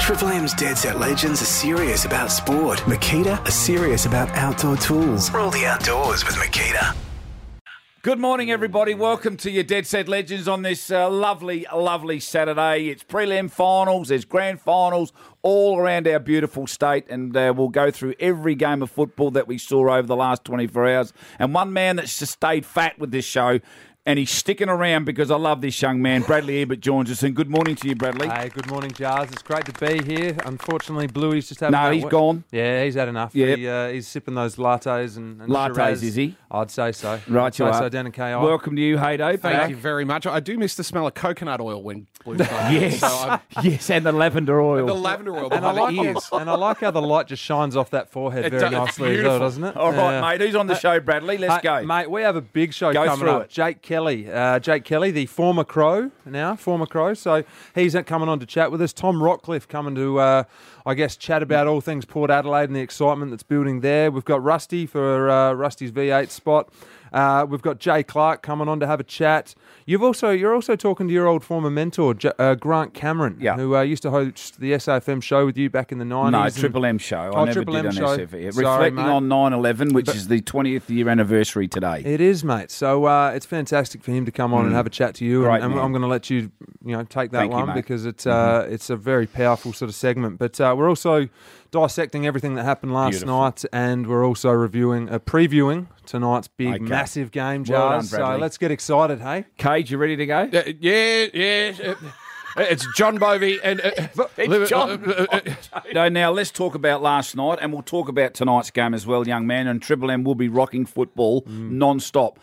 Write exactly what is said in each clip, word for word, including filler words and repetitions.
Triple M's Dead Set Legends are serious about sport. Makita are serious about outdoor tools. Rule the outdoors with Makita. Good morning, everybody. Welcome to your Dead Set Legends on this uh, lovely, lovely Saturday. It's prelim finals, there's grand finals all around our beautiful state, and uh, we'll go through every game of football that we saw over the last twenty-four hours. And one man that's just stayed fat with this show, and he's sticking around because I love this young man, Bradley Ebert joins us. And good morning to you, Bradley. Hey, good morning, Jars. It's great to be here. Unfortunately, Bluey's just having... No, that he's w- gone. Yeah, he's had enough. Yep. He, uh, he's sipping those lattes and, and Lattes, Shiraz. is he? I'd say so. Right, I'd say you are. so down in K I. Welcome to you, Haydo. Thank you very much. I do miss the smell of coconut oil when Blue's gone. Yes, So I'm, yes, and the lavender oil. the lavender oil And I, behind like the ears. how, and I like how the light just shines off that forehead It very does- it's nicely as well, beautiful. doesn't it? All right, Yeah. mate. Who's on the show, Bradley? Let's Hey, go. Mate, we have a big show Go coming through up. it. Jake Kelly. Uh, Jake Kelly, the former Crow now, former Crow. So he's coming on to chat with us. Tom Rockcliffe coming to, uh, I guess, chat about all things Port Adelaide and the excitement that's building there. We've got Rusty for uh, Rusty's V eight spot. Uh, we've got Jay Clark coming on to have a chat. You've also you're also talking to your old former mentor, J- uh, Grant Cameron, Yeah. who uh, used to host the S A F M show with you back in the nineties. No, and- Triple M show. I Oh, never Triple did M on show. S F M. Sorry, Reflecting mate. on nine eleven, which is the twentieth year anniversary today. It is, mate. So uh, it's fantastic for him to come on and have a chat to you. Great and and man. I'm going to let you, you know, take that Thank you, one mate. because it's uh, it's a very powerful sort of segment. But uh, we're also dissecting everything that happened last Beautiful. night, and we're also reviewing, uh, previewing tonight's big, Okay. massive game, Well done, Jars. so Bradley. let's get excited, hey? Cage, you ready to go? Uh, yeah, yeah. uh, It's John Bovey and uh, It's John uh, uh, uh, No, now let's talk about last night, and we'll talk about tonight's game as well, young man. And Triple M will be rocking football Mm. non-stop.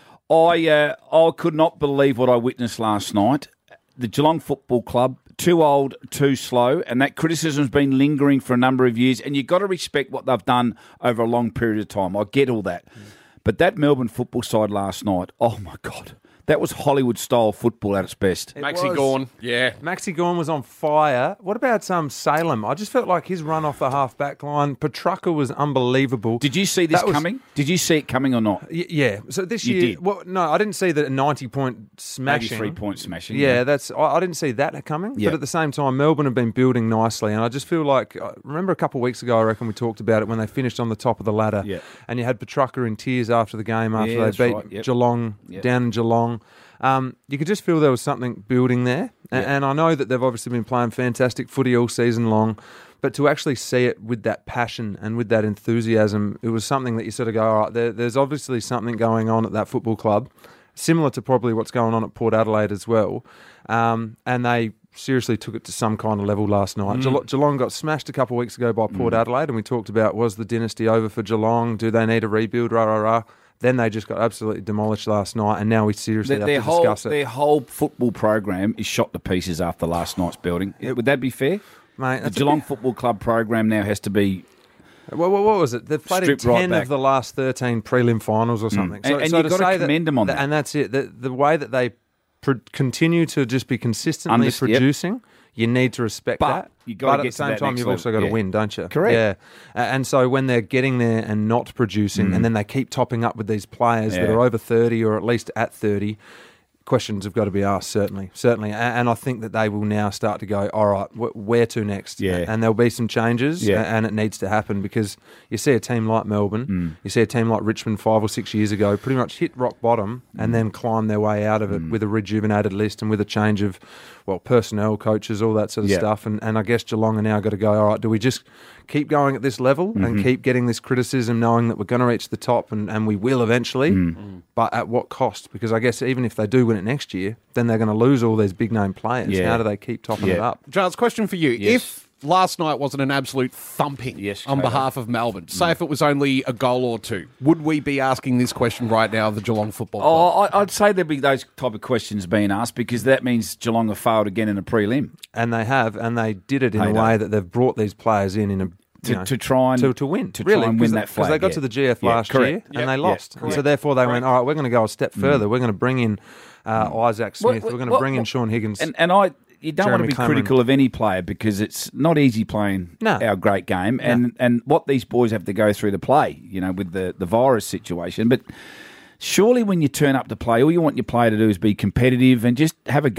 I uh, I could not believe what I witnessed last night. The Geelong Football Club, too old, too slow, and that criticism's been lingering for a number of years. And you've got to respect what they've done over a long period of time. I get all that, but that Melbourne football side last night, oh my God. That was Hollywood-style football at its best. Maxi was. Gorn. Yeah. Maxi Gorn was on fire. What about um, Salem? I just felt like his run off the half-back line. Petrucca was unbelievable. Did you see this That was- coming? Did you see it coming or not? Y- Yeah. So this You year, did? well, no, I didn't see the ninety-point smashing. eighty-three-point smashing. Yeah, that's. I, I didn't see that coming. Yeah. But at the same time, Melbourne have been building nicely, and I just feel like I remember a couple of weeks ago. I reckon we talked about it when they finished on the top of the ladder. Yeah. And you had Petrucca in tears after the game after Yeah, they that's beat right, yep. Geelong Yep. down in Geelong. Um, you could just feel there was something building there, and, Yeah. and I know that they've obviously been playing fantastic footy all season long. But to actually see it with that passion and with that enthusiasm, it was something that you sort of go, all right, there, there's obviously something going on at that football club, similar to probably what's going on at Port Adelaide as well. Um, and they seriously took it to some kind of level last night. Geelong, Geelong got smashed a couple of weeks ago by Port Adelaide, and we talked about, was the dynasty over for Geelong? Do they need a rebuild? Rah, rah, rah. Then they just got absolutely demolished last night, and now we seriously Their, have their to whole discuss it. their whole football program is shot to pieces after last night's building. Would that be fair? Mate, The that's a Geelong bit- Football Club program now has to be What, what, what was it? They've played in Stripped right ten back. of the last thirteen prelim finals or something. And- and you've to got to say commend them on that. And that's it. The, the way that they pr- continue to just be consistently Unders- yep. producing, you need to respect But that. you gotta but get at to the same that time, next you've level. also got to Yeah. win, don't you? Correct. Yeah. A- And so when they're getting there and not producing, and then they keep topping up with these players that Mm. Yeah. are over thirty or at least at thirty, questions have got to be asked, certainly, certainly, A- and I think that they will now start to go, all right, wh- where to next? Yeah. And there'll be some changes, Yeah. a- and it needs to happen because you see a team like Melbourne, Mm. you see a team like Richmond five or six years ago, pretty much hit rock bottom Mm. and then climb their way out of it with a rejuvenated list and with a change of, well, personnel, coaches, all that sort of Yeah. stuff. And and I guess Geelong are now got to go, all right, do we just keep going at this level Mm-hmm. and keep getting this criticism, knowing that we're going to reach the top and, and we will eventually, Mm. but at what cost? Because I guess even if they do win it next year, then they're going to lose all these big name players. Yeah. How do they keep topping it Yeah. up? Giles, question for you. Yes. If last night wasn't an absolute thumping Yes, on Cato. behalf of Melbourne, say if it was only a goal or two, would we be asking this question right now of the Geelong Football Club? Oh, I- I'd say there'd be those type of questions being asked because that means Geelong have failed again in a prelim. And they have, and they did it in Hey, a no. way that they've brought these players in in a To- you know, to try and- to, to win to try really and because win they, that 'cause flag, they got yeah. to the G F Yeah, last correct. year Yep. and they Yeah, lost, and correct. so therefore they went, Correct. all right, we're going to go a step further. We're going to bring in uh, Isaac Smith. Well, we're going to well, bring in well, Sean Higgins. And, and I, you don't want Jeremy to be Cameron. critical of any player because it's not easy playing No. our great game, and, and what these boys have to go through to play, you know, with the, the virus situation. But surely when you turn up to play, all you want your player to do is be competitive and just have a go.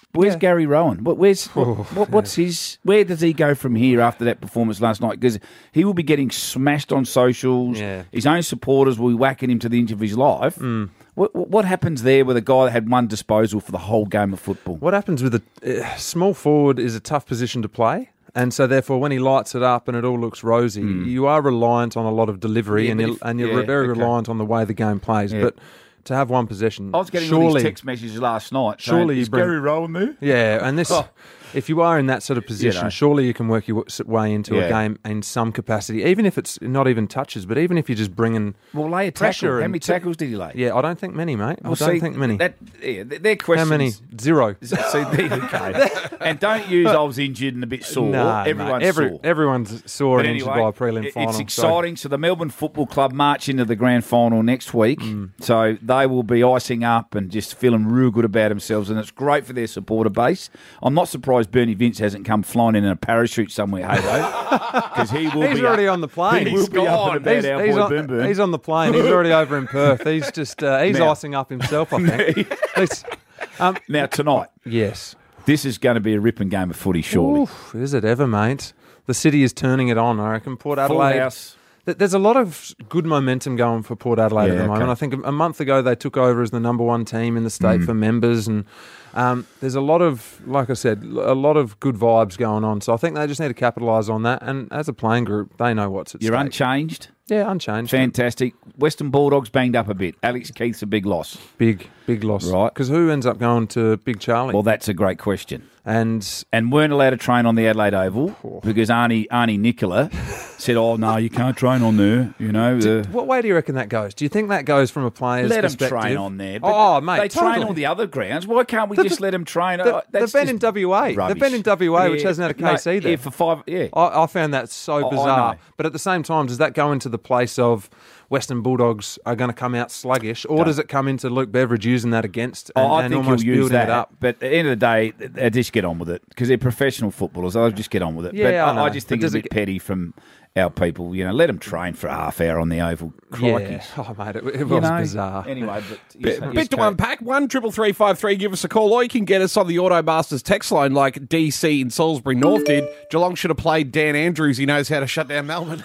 Where's Yeah. Gary Rowan? What, where's what, Oh, what, what's his? Where does he go from here after that performance last night? Because he will be getting smashed on socials. Yeah. His own supporters will be whacking him to the end of his life. Mm. What, what happens there with a guy that had one disposal for the whole game of football? What happens with a uh, small forward is a tough position to play. And so, therefore, when he lights it up and it all looks rosy, you are reliant on a lot of delivery, Yeah, and but you're, if- and you're yeah, very okay. reliant on the way the game plays. Yeah. But to have one possession, I was getting all surely, these text messages last night. surely saying, you is bring- Gary Rowan there? yeah, and this, Oh. if you are in that sort of position, know. surely you can work your w- way into Yeah. a game in some capacity, even if it's not even touches, but even if you're just bringing Well, lay a pressure. tackle. How and many t- tackles did he lay? Yeah, I don't think many, mate. Well, I don't see, think many. That, yeah, their How questions. many? Zero. See, there you go. And don't use I was injured and a bit sore. No, Everyone's mate. Every, sore. Everyone's sore But and injured anyway, by a prelim it- final. it's so- exciting. So the Melbourne Football Club march into the grand final next week. Mm. So they will be icing up and just feeling real good about themselves, and it's great for their supporter base. I'm not surprised Bernie Vince hasn't come flying in in a parachute somewhere, Hado, because he will He's be already up, on the plane. He will be up and about He's, our he's boy on, Boom Boom. he's on the plane. He's already over in Perth. He's just uh, he's Now- icing up himself, I think. He's- um, Now tonight, yes. this is going to be a ripping game of footy, surely. Oof, is it ever, mate? The city is turning it on. I reckon Port Full Adelaide. house. Th- There's a lot of good momentum going for Port Adelaide Yeah, at the moment. okay. I think a a month ago they took over as the number one team in the state Mm. for members, and um, there's a lot of, like I said, l- a lot of good vibes going on. So I think they just need to capitalise on that. And as a playing group, they know what's at You're stake. unchanged. Yeah, unchanged. Fantastic. Western Bulldogs banged up a bit. Alex Keith's a big loss. Big, big loss. Right. Because who ends up going to Big Charlie? Well, that's a great question. and And weren't allowed to train on the Adelaide Oval because Arnie Arnie Nicola said, "Oh no, you can't train on there." You know, the, what way do you reckon that goes? Do you think that goes from a player's let them perspective? train on there. But Oh, mate, they train totally. on the other grounds. Why can't we The- just let them train? The- Oh, they've that's been just in W A. rubbish. They've been in W A, which Yeah, hasn't had a no, K C there. Yeah, for five. Yeah. I, I found that so I bizarre. know. But at the same time, does that go into the place of Western Bulldogs are going to come out sluggish, or Don't. does it come into Luke Beveridge using that against Oh, and, I and think almost he'll use building that. it up? But at the end of the day, they just get on with it because they're professional footballers. They'll just get on with it. Yeah, but I I, know. I just But think it's does a it bit get- petty from our people. You know, let them train for a half hour on the oval. Crikey. Yeah. Oh, mate, it, it You was know? bizarre. Anyway, but Bit, yes, bit to Kate. unpack. One triple three five three. Give us a call, or you can get us on the Automasters text line, like D C in Salisbury North did. Geelong should have played Dan Andrews. He knows how to shut down Melbourne.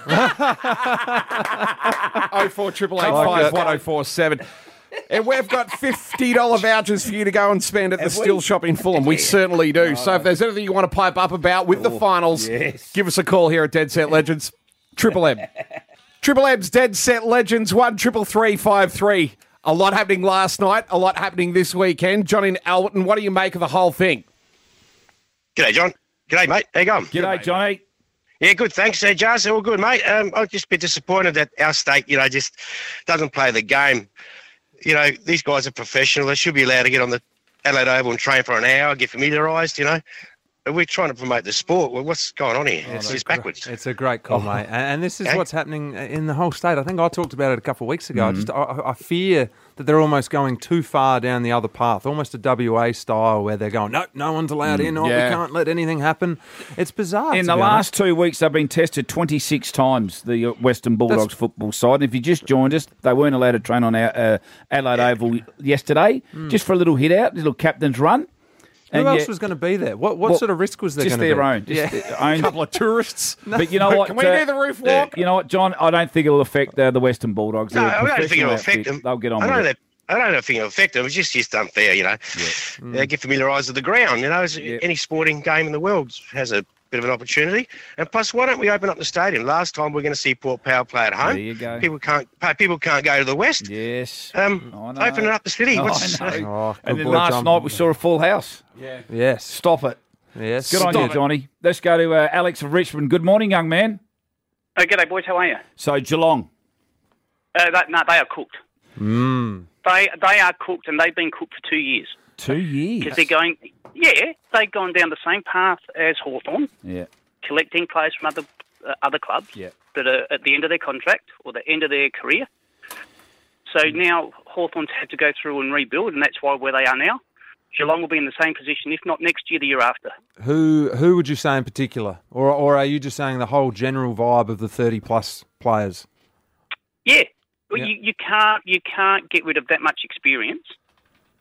Oh four triple eight five one oh four seven. And we've got fifty dollar vouchers for you to go and spend at the Have we? Still Shop in Fulham. We certainly do. So if there's anything you want to pipe up about with the finals, yes. give us a call here at Dead Set Legends. Triple M. Triple M's Dead Set Legends, one triple three five three. A lot happening last night, a lot happening this weekend. John in Alberton, what do you make of the whole thing? G'day, John. G'day, mate. How you going? G'day, Johnny. Yeah, good. Thanks, uh, Jars. All good, mate. Um, I'm just a bit disappointed that our state, you know, just doesn't play the game. You know, these guys are professional. They should be allowed to get on the Adelaide Oval and train for an hour, get familiarised, you know. But we're trying to promote the sport. Well, what's going on here? it's just backwards. It's a great call, mate. And, and this is Okay. what's happening in the whole state. I think I talked about it a couple of weeks ago. I Mm-hmm. just I, I fear that they're almost going too far down the other path, almost a W A style where they're going, no, no one's allowed in. Oh, yeah. we can't let anything happen. It's bizarre. In to the be last honest. two weeks, they've been tested twenty-six times, the uh, Western Bulldogs football side. And if you just joined us, they weren't allowed to train on our uh, Adelaide Oval yesterday, just for a little hit out, little captain's run. Who And else yet- was going to be there? What what Well, sort of risk was there just going to be? their own. Just Yeah. their own. A couple of tourists. But you know what? Can we uh, do the roof walk? You know what, John? I don't think it'll affect uh, the Western Bulldogs. No, They're a I don't think professional it'll affect outfit. them. They'll get on I with don't it. know. I don't think it'll affect them. It's just, just unfair, you know. Uh, get familiarised with the ground. You know, It's- Yeah. any sporting game in the world has a bit of an opportunity. And plus, why don't we open up the stadium? Last time we're going to see Port Power play at home. There you go. People can't. People can't go to the west. Yes. Um, I know. open up the city. Oh, What's, I know. Oh, and good then boy, last John. night we saw a full house. Yes. Stop it. Yes. Good on Stop you, it. Johnny. Let's go to uh, Alex of Richmond. Good morning, young man. Oh, g'day, boys. How are you? So Geelong. Uh, that, no, they are cooked. Mm. They they are cooked, and they've been cooked for two years. Two years. Because they're going, yeah, they've gone down the same path as Hawthorn, Yeah. collecting players from other uh, other clubs Yeah. that are at the end of their contract or the end of their career. So now Hawthorn's had to go through and rebuild, and that's why where they are now. Geelong will be in the same position, if not next year, the year after. Who who would you say in particular, or or are you just saying the whole general vibe of the thirty plus players? Yeah, well, Yeah. You, you can't you can't get rid of that much experience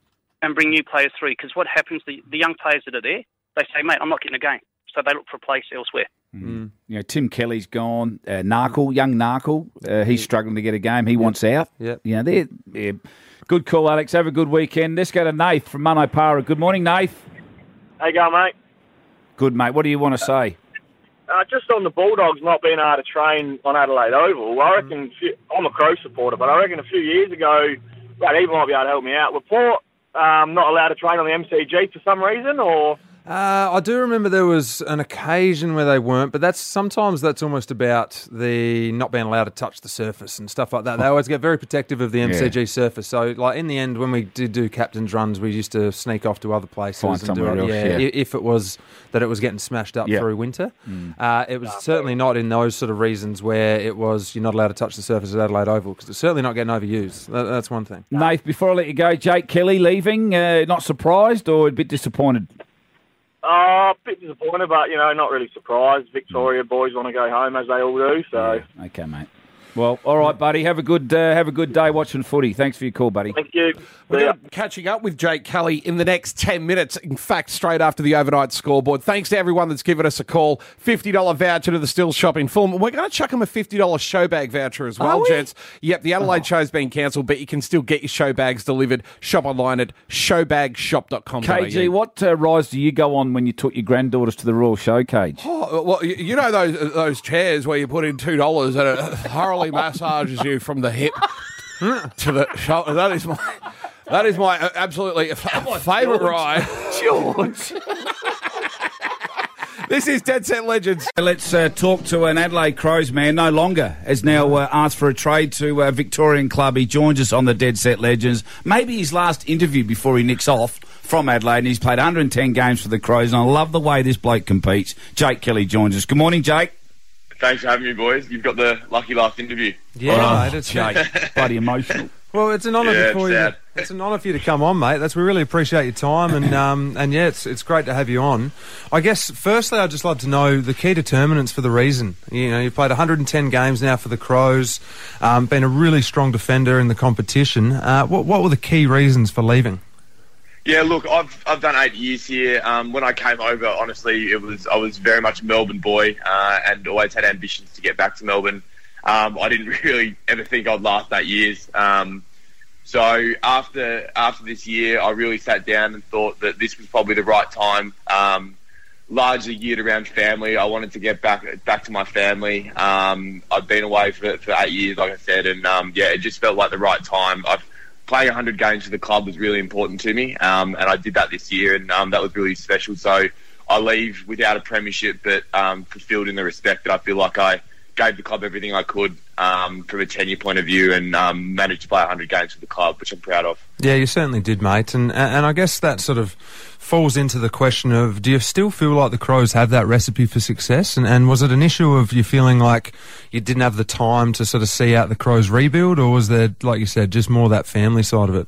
and bring new players through. Because what happens, the, the young players that are there, they say, mate, I'm not getting a game. So they look for a place elsewhere. Mm. You know, Tim Kelly's gone. Uh, Narkle, young Narkle, uh, he's struggling to get a game. He yep. wants out. Yep. You know, they're, they're good call, Alex. Have a good weekend. Let's go to Nath from Manopara. Good morning, Nath. How you going, mate? Good, mate. What do you want to say? Uh, just on the Bulldogs not being able to train on Adelaide Oval, I reckon, few, I'm a Crow supporter, but I reckon a few years ago, Brad Eva might be able to help me out. Were Port um, not allowed to train on the M C G for some reason, or...? Uh, I do remember there was an occasion where they weren't, but that's sometimes that's almost about the not being allowed to touch the surface and stuff like that. They always get very protective of the M C G yeah. surface. So, like in the end, when we did do captain's runs, we used to sneak off to other places Find and do it. Else, yeah, yeah. if it was that it was getting smashed up yeah. through winter, mm. uh, it was certainly not in those sort of reasons where it was you're not allowed to touch the surface of Adelaide Oval because it's certainly not getting overused. That, that's one thing. Nath, before I let you go, Jake Kelly leaving. Uh, not surprised or a bit disappointed? Oh, a bit disappointed, but, you know, not really surprised. Victoria boys want to go home, as they all do, so... Yeah. Okay, mate. Well, all right, buddy. Have a good uh, have a good day watching footy. Thanks for your call, buddy. Thank you. We're going to be catching up with Jake Kelly in the next ten minutes. In fact, straight after the overnight scoreboard. Thanks to everyone that's given us a call. fifty dollars voucher to the Still Shop in Fulham. We're going to chuck them a fifty dollars show bag voucher as well, gents. Yep, the Adelaide oh. show's been cancelled, but you can still get your show bags delivered. Shop online at showbag shop dot com. K G, what uh, rise do you go on when you took your granddaughters to the Royal Showcase? Oh, well, you know those those chairs where you put in two dollars and it thoroughly massages you from the hip to the shoulder. That is my that is my absolutely favourite ride. George. This is Dead Set Legends. Let's uh, talk to an Adelaide Crows man. No longer has now uh, asked for a trade to a Victorian club. He joins us on the Dead Set Legends. Maybe his last interview before he nicks off from Adelaide. And he's played one hundred ten games for the Crows, and I love the way this bloke competes. Jake Kelly joins us. Good morning, Jake. Thanks for having me, boys. You've got the lucky last interview. Yeah, oh, mate, it's Jake. Bloody emotional. Well, it's an honour yeah, for you. Sad. It's an honour for you to come on, mate. That's we really appreciate your time, and um, and yeah, it's it's great to have you on. I guess firstly, I'd just love to know the key determinants for the reason. You know, you've played one hundred ten games now for the Crows, um, been a really strong defender in the competition. Uh, what what were the key reasons for leaving? Yeah, look, I've I've done eight years here. Um, when I came over, honestly, it was I was very much a Melbourne boy, uh, and always had ambitions to get back to Melbourne. Um, I didn't really ever think I'd last eight years. Um, so after after this year, I really sat down and thought that this was probably the right time. Um, largely geared around family. I wanted to get back back to my family. Um, I've been away for for eight years, like I said, and um, yeah, it just felt like the right time. I've Playing one hundred games for the club was really important to me, um, and I did that this year, and um, that was really special. So I leave without a premiership, but um, fulfilled in the respect that I feel like I gave the club everything I could um, from a tenure point of view, and um, managed to play one hundred games for the club, which I'm proud of. Yeah, you certainly did, mate. And and I guess that sort of falls into the question of, do you still feel like the Crows have that recipe for success? And, and was it an issue of you feeling like you didn't have the time to sort of see out the Crows rebuild, or was there, like you said, just more that family side of it?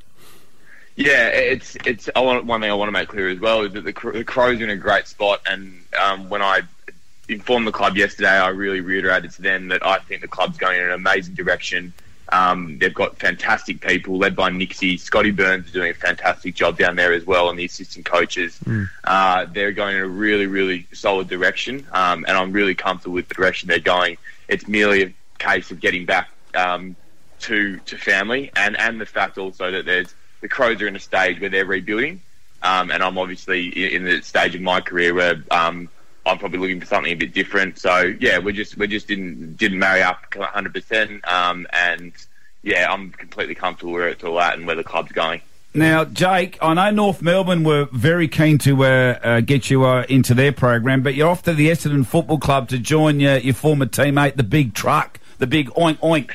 Yeah, it's it's. I want one thing I want to make clear as well is that the, the Crows are in a great spot, and um, when I informed the club yesterday, I really reiterated to them that I think the club's going in an amazing direction. Um, they've got fantastic people led by Nixie. Scotty Burns is doing a fantastic job down there as well, and the assistant coaches. Mm. Uh, they're going in a really, really solid direction, um, and I'm really comfortable with the direction they're going. It's merely a case of getting back um, to to family, and, and the fact also that there's the Crows are in a stage where they're rebuilding, um, and I'm obviously in, in the stage of my career where um, I'm probably looking for something a bit different. So yeah, we just we just didn't didn't marry up one hundred percent, um, and yeah, I'm completely comfortable where it's all at and where the club's going. Now, Jake, I know North Melbourne were very keen to uh, uh, get you uh, into their program, but you're off to the Essendon Football Club to join your, your former teammate, the Big Truck, the Big Oink Oink.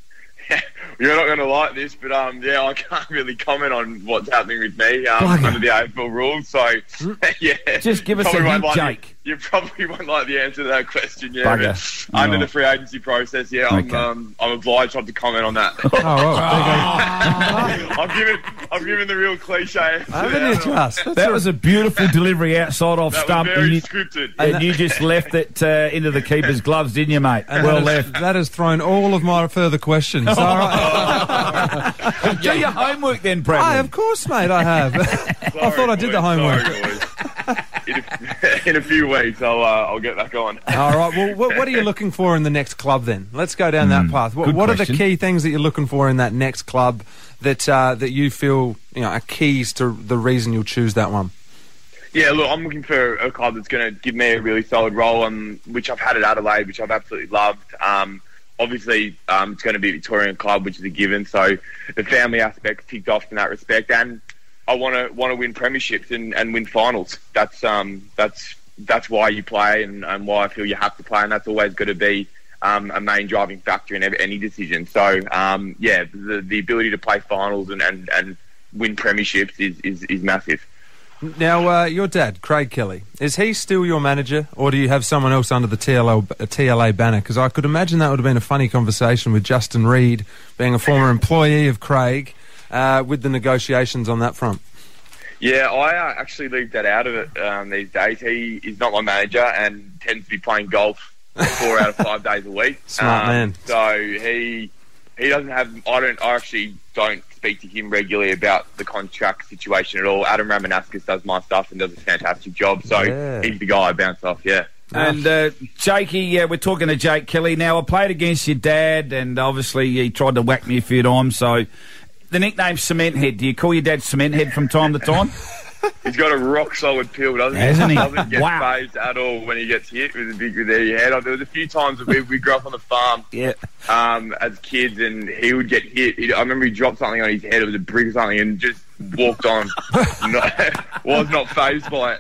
You're not going to like this, but um, yeah, I can't really comment on what's happening with me um, under the A F L rules. So, yeah, just give us a hint, like Jake. Me, you probably won't like the answer to that question, yeah. Bugger. But under Oh. the free agency process, yeah, I'm, Okay. um, I'm obliged not to comment on that. Oh, well, there you go. I've given, I've given the real cliche answer. Haven't you just? That's That a- was a beautiful delivery outside off That stump. was very and you, scripted. and you just left it uh, into the keeper's gloves, didn't you, mate? and Well that has, left. that has thrown all of my further questions. All right. Do your homework then, Brad. Aye, of course, mate, I have. I thought I did the homework. Sorry, boys. In a, in a few weeks, I'll uh, I'll get back on. All right. Well, what, what are you looking for in the next club then? Let's go down that path. What, good what are the question. key things that you're looking for in that next club that uh, that you feel you know are keys to the reason you'll choose that one? Yeah, look, I'm looking for a club that's going to give me a really solid role, um, which I've had at Adelaide, which I've absolutely loved. Um, obviously, um, it's going to be a Victorian club, which is a given. So the family aspect ticked off in that respect, and I want to want to win premierships and, and win finals. That's um that's that's why you play, and, and why I feel you have to play, and that's always going to be um, a main driving factor in every, any decision. So um, yeah, the the ability to play finals and, and, and win premierships is, is, is massive. Now, uh, your dad, Craig Kelly, is he still your manager, or do you have someone else under the T L L, uh, T L A banner? Because I could imagine that would have been a funny conversation with Justin Reid, being a former employee of Craig, uh, with the negotiations on that front. Yeah, I uh, actually leave that out of it um, these days. He is not my manager and tends to be playing golf four out of five days a week. Smart um, man. So he he doesn't have. I don't. I actually don't speak to him regularly about the contract situation at all. Adam Ramanauskas does my stuff and does a fantastic job. So Yeah. he's the guy I bounce off. Yeah. And uh, Jakey, yeah, we're talking to Jake Kelly now. I played against your dad, and obviously he tried to whack me a few times. So the nickname's Cement Head. Do you call your dad Cement Head from time to time? He's got a rock solid peel, doesn't he? Hasn't he? Doesn't get Wow. phased at all when he gets hit with a big with their head. There was a few times that we, we grew up on the farm Yeah. um, as kids, and he would get hit. He, I remember he dropped something on his head. It was a brick or something, and just walked on. no, was not phased by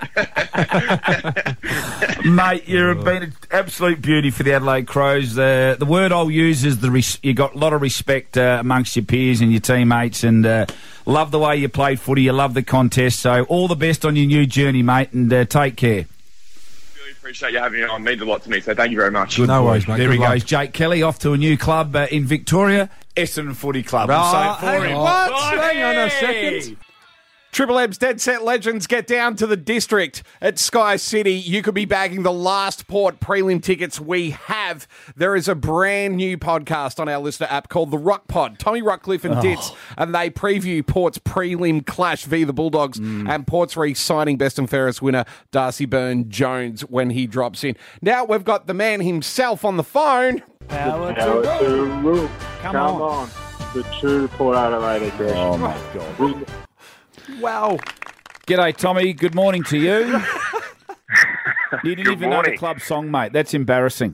it. Mate, you've been an absolute beauty for the Adelaide Crows. Uh, the word I'll use is the res- you got a lot of respect uh, amongst your peers and your teammates, and uh, love the way you played footy. You love the contest. So all the best on your new journey, mate, and uh, take care. Really appreciate you having me on. It means a lot to me. So thank you very much. No worries, mate. There Good he luck. goes, Jake Kelly, off to a new club uh, in Victoria, Essendon Footy Club. We'll say it Oh, for hang him. on. What? Blimey! Hang on a second. Triple M's Dead Set Legends get down to the district at Sky City. You could be bagging the last Port prelim tickets we have. There is a brand new podcast on our listener app called The Rock Pod. Tommy Ruckcliffe and Ditz, and they preview Port's prelim clash via the Bulldogs and Port's re-signing best and fairest winner Darcy Byrne-Jones when he drops in. Now we've got the man himself on the phone. Power to rule. Come, on. The true Port Adelaide aggression. Oh, my God. Wow. G'day, Tommy. Good morning to you. You didn't Good even know morning. the club song, mate. That's embarrassing.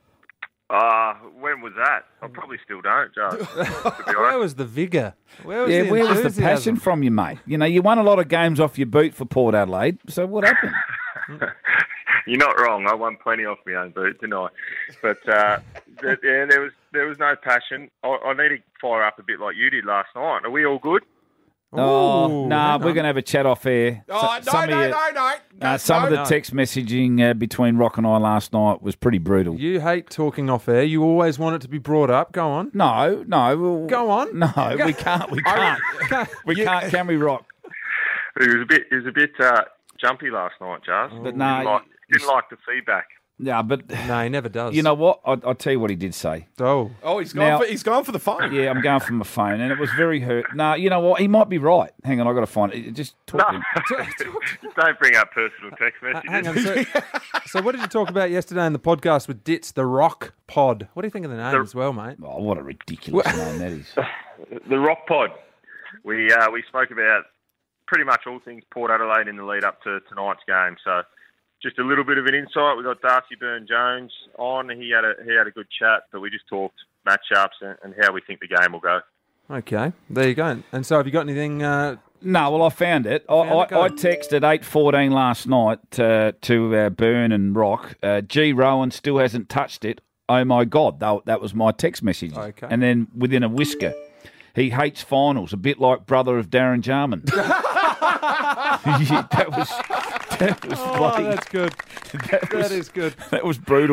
Uh, when was that? I probably still don't, Joe. To be Where honest. was the vigour? Where was Yeah, the where was the enthusiasm? passion from you, mate? You know, you won a lot of games off your boot for Port Adelaide. So what happened? You're not wrong. I won plenty off my own boot, didn't I? But uh, th- yeah, there was there was no passion. I, I need to fire up a bit like you did last night. Are we all good? Oh, Ooh, nah, hang we're on. going to have a chat off air. Oh, So- no, of no, your- no, no, Uh, some of the no. text messaging uh, between Rock and I last night was pretty brutal. You hate talking off air. You always want it to be brought up. Go on. No, no. We'll, Go on. No, we can't. We can't. we can't, can we, Rock? It was a bit it was a bit uh, jumpy last night, Jazz. But no, didn't like, didn't like the feedback. Yeah, but No, he never does. you know what? I, I'll tell you what he did say. Oh. Oh, he's gone, Now- for, he's gone for the phone. Yeah, I'm going for my phone, and it was very hurt. No, you know what? He might be right. Hang on, I've got to find it. Just talk to No, him. don't bring up personal text Uh, messages. hang on. So, so what did you talk about yesterday in the podcast with Ditz, the Rock Pod? What do you think of the name The- as well, mate? Oh, what a ridiculous name that is. The Rock Pod. We uh, we spoke about pretty much all things Port Adelaide in the lead up to tonight's game. So just a little bit of an insight. We got Darcy Byrne-Jones on. He had a he had a good chat, but we just talked matchups and, and how we think the game will go. Okay, there you go. And so have you got anything... Uh, No, well, I found it. I, Found it, I, go I on. texted eight fourteen last night uh, to uh, Burn and Rock. Uh, G. Rowan still hasn't touched it. Oh, my God. That, that was my text message. Okay. And then within a whisker, he hates finals, a bit like brother of Darren Jarman. that was That was Oh, bloody- that's good. That, That was, is good. that was brutal.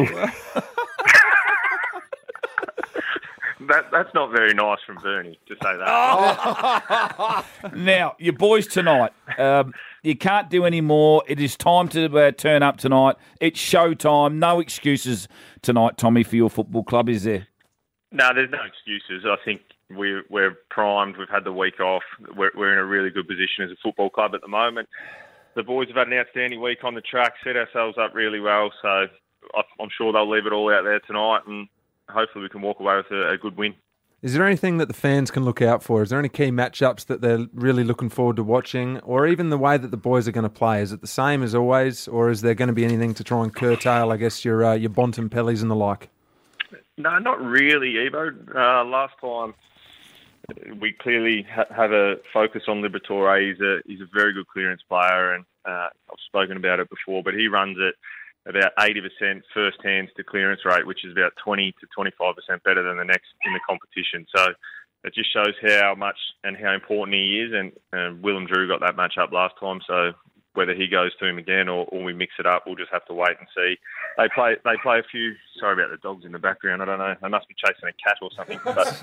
That that's not very nice from Bernie to say that. Now, your boys tonight, um, you can't do any more. It is time to uh, turn up tonight. It's showtime. No excuses tonight, Tommy, for your football club, is there? No, there's no excuses. I think we're, we're primed. We've had the week off. We're, we're in a really good position as a football club at the moment. The boys have had an outstanding week on the track, set ourselves up really well. So I- I'm sure they'll leave it all out there tonight, and hopefully we can walk away with a, a good win. Is there anything that the fans can look out for? Is there any key matchups that they're really looking forward to watching? Or even the way that the boys are going to play? Is it the same as always? Or is there going to be anything to try and curtail, I guess, your uh, your Bontempellis and the like? No, not really, Evo. Uh, last time, we clearly ha- have a focus on Liberatore. He's a, he's a very good clearance player, and uh, I've spoken about it before, but he runs it about eighty percent first hands to clearance rate, which is about twenty to twenty-five percent better than the next in the competition. So it just shows how much and how important he is. And, and Willem Drew got that match up last time. So whether he goes to him again or, or we mix it up, we'll just have to wait and see. They play They play a few, sorry about the dogs in the background, I don't know, they must be chasing a cat or something.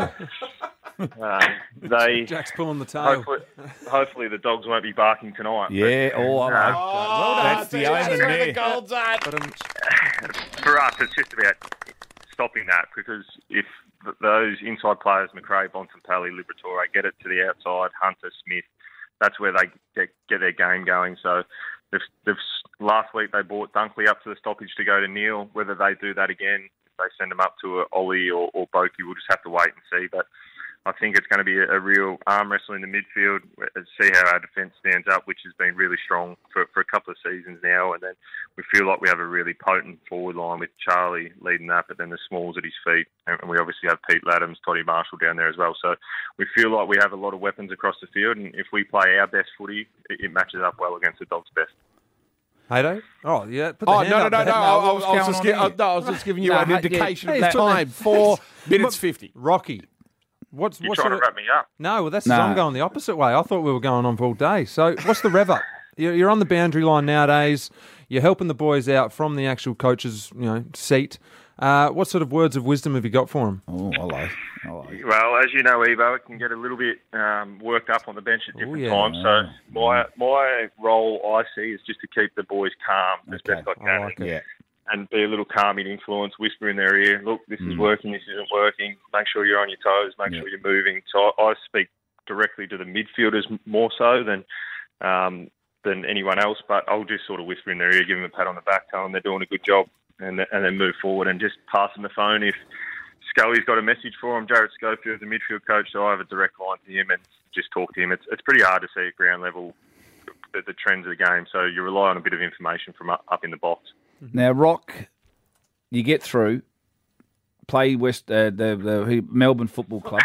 But uh, they Jack's pulling the tail. hopefully, hopefully the dogs won't be barking tonight. Yeah, But, oh, I like uh, well That's the omen there. But, um, for us, it's just about stopping that, because if th- those inside players, McRae, Bontempelli, Liberatore, get it to the outside, Hunter, Smith, that's where they get, get their game going. So they've, they've, last week they brought Dunkley up to the stoppage to go to Neil. Whether they do that again, if they send him up to a Ollie or, or Boki, we'll just have to wait and see. But I think it's going to be a, a real arm wrestle in the midfield, see how our defence stands up, which has been really strong for, for a couple of seasons now. And then we feel like we have a really potent forward line with Charlie leading that, but then the Smalls at his feet. And we obviously have Pete Laddams, Toddy Marshall down there as well. So we feel like we have a lot of weapons across the field. And if we play our best footy, it, it matches up well against the Dogs' best. Haydo? Oh, yeah. Put the Oh, hand no, no, up no, there. no. I, I was, what's I was going just on gi- here? uh, no, I was just giving you No, an yeah, indication hey, of the it's putting time. the- Four minutes fifty. Rocky. What's, You're what's trying sort to of- wrap me up. No, well, that's Nah. I'm going the opposite way. I thought we were going on for all day. So what's the rev up? You're you're on the boundary line nowadays. You're helping the boys out from the actual coach's, you know, seat. Uh, what sort of words of wisdom have you got for them? Oh, I like I like Well, as you know, Evo, it can get a little bit um, worked up on the bench at different yeah. times. So my my role, I see, is just to keep the boys calm as Okay. best I can. I like it. Yeah. And be a little calming influence, whisper in their ear, look, this is working, this isn't working, make sure you're on your toes, make Yeah. sure you're moving. So I, I speak directly to the midfielders more so than um, than anyone else, but I'll just sort of whisper in their ear, give them a pat on the back, tell them they're doing a good job, and, th- and then move forward and just pass them the phone. If Scully's got a message for him, Jared Schofield's the midfield coach, so I have a direct line to him and just talk to him. It's, it's pretty hard to see at ground level the, the trends of the game, so you rely on a bit of information from up, up in the box. Now, Rock, you get through, play West uh, the, the who- Melbourne Football Club.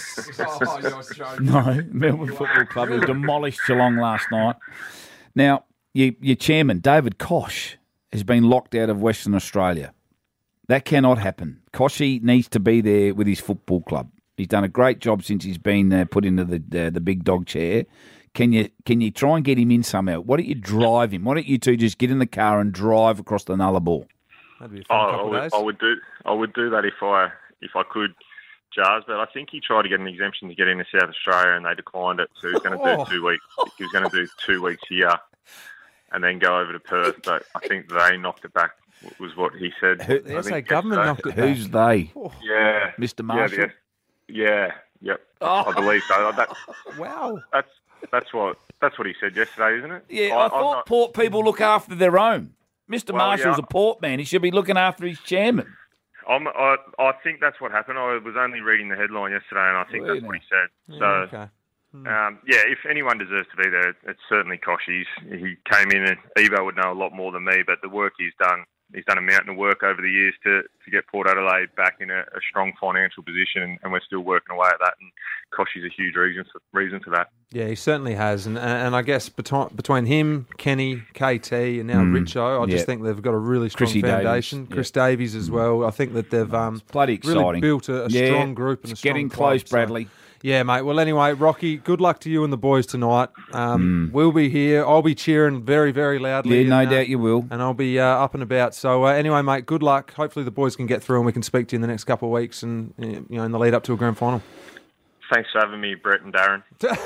No, Melbourne Football Club who demolished Geelong last night. Now, you, your chairman, David Koch, has been locked out of Western Australia. That cannot happen. Koshy needs to be there with his football club. He's done a great job since he's been uh, put into the uh, the big dog chair. Can you can you try and get him in somehow? Why don't you drive him? Why don't you two just get in the car and drive across the Nullarbor? That'd be a Oh, fun I couple of would, days. I would do I would do that if I if I could, Jars. But I think he tried to get an exemption to get into South Australia, and they declined it. So he's going to Oh. do two weeks. He was going to do two weeks here, and then go over to Perth. But I think they knocked it back. Was what he said. Who- The I S A think government yesterday. knocked it Who's back. they? Yeah, Mister yeah, Marshall? Yeah, yeah, yep. Oh. I believe so. That, Wow. that's that's what that's what he said yesterday, isn't it? Yeah, I, I, I'm thought not- port people look after their own. Mister Well, Marshall's yeah. a port man. He should be looking after his chairman. I'm, I, I think that's what happened. I was only reading the headline yesterday, and I think Really? that's what he said. So. okay. Um, yeah, if anyone deserves to be there, it's certainly Koshy's. He came in, and Evo would know a lot more than me, but the work he's done, he's done a mountain of work over the years to, to get Port Adelaide back in a, a strong financial position, and, and we're still working away at that, and Koshy's a huge reason for, reason for that. Yeah, he certainly has, and and I guess between between him, Kenny, K T, and now Richo, I just yeah. think they've got a really strong Chrissy foundation. Davies, Chris Davies as well. I think that they've um, Bloody exciting. really built a, a Yeah, strong group and a it's strong getting club. close, So, Bradley. Yeah, mate. Well, anyway, Rocky, good luck to you and the boys tonight. Um, We'll be here. I'll be cheering very, very loudly. Yeah, no and, uh, doubt you will. And I'll be uh, up and about. So uh, anyway, mate, good luck. Hopefully the boys can get through and we can speak to you in the next couple of weeks and uh, you know in the lead up to a grand final. Thanks for having me, Brett and Darren.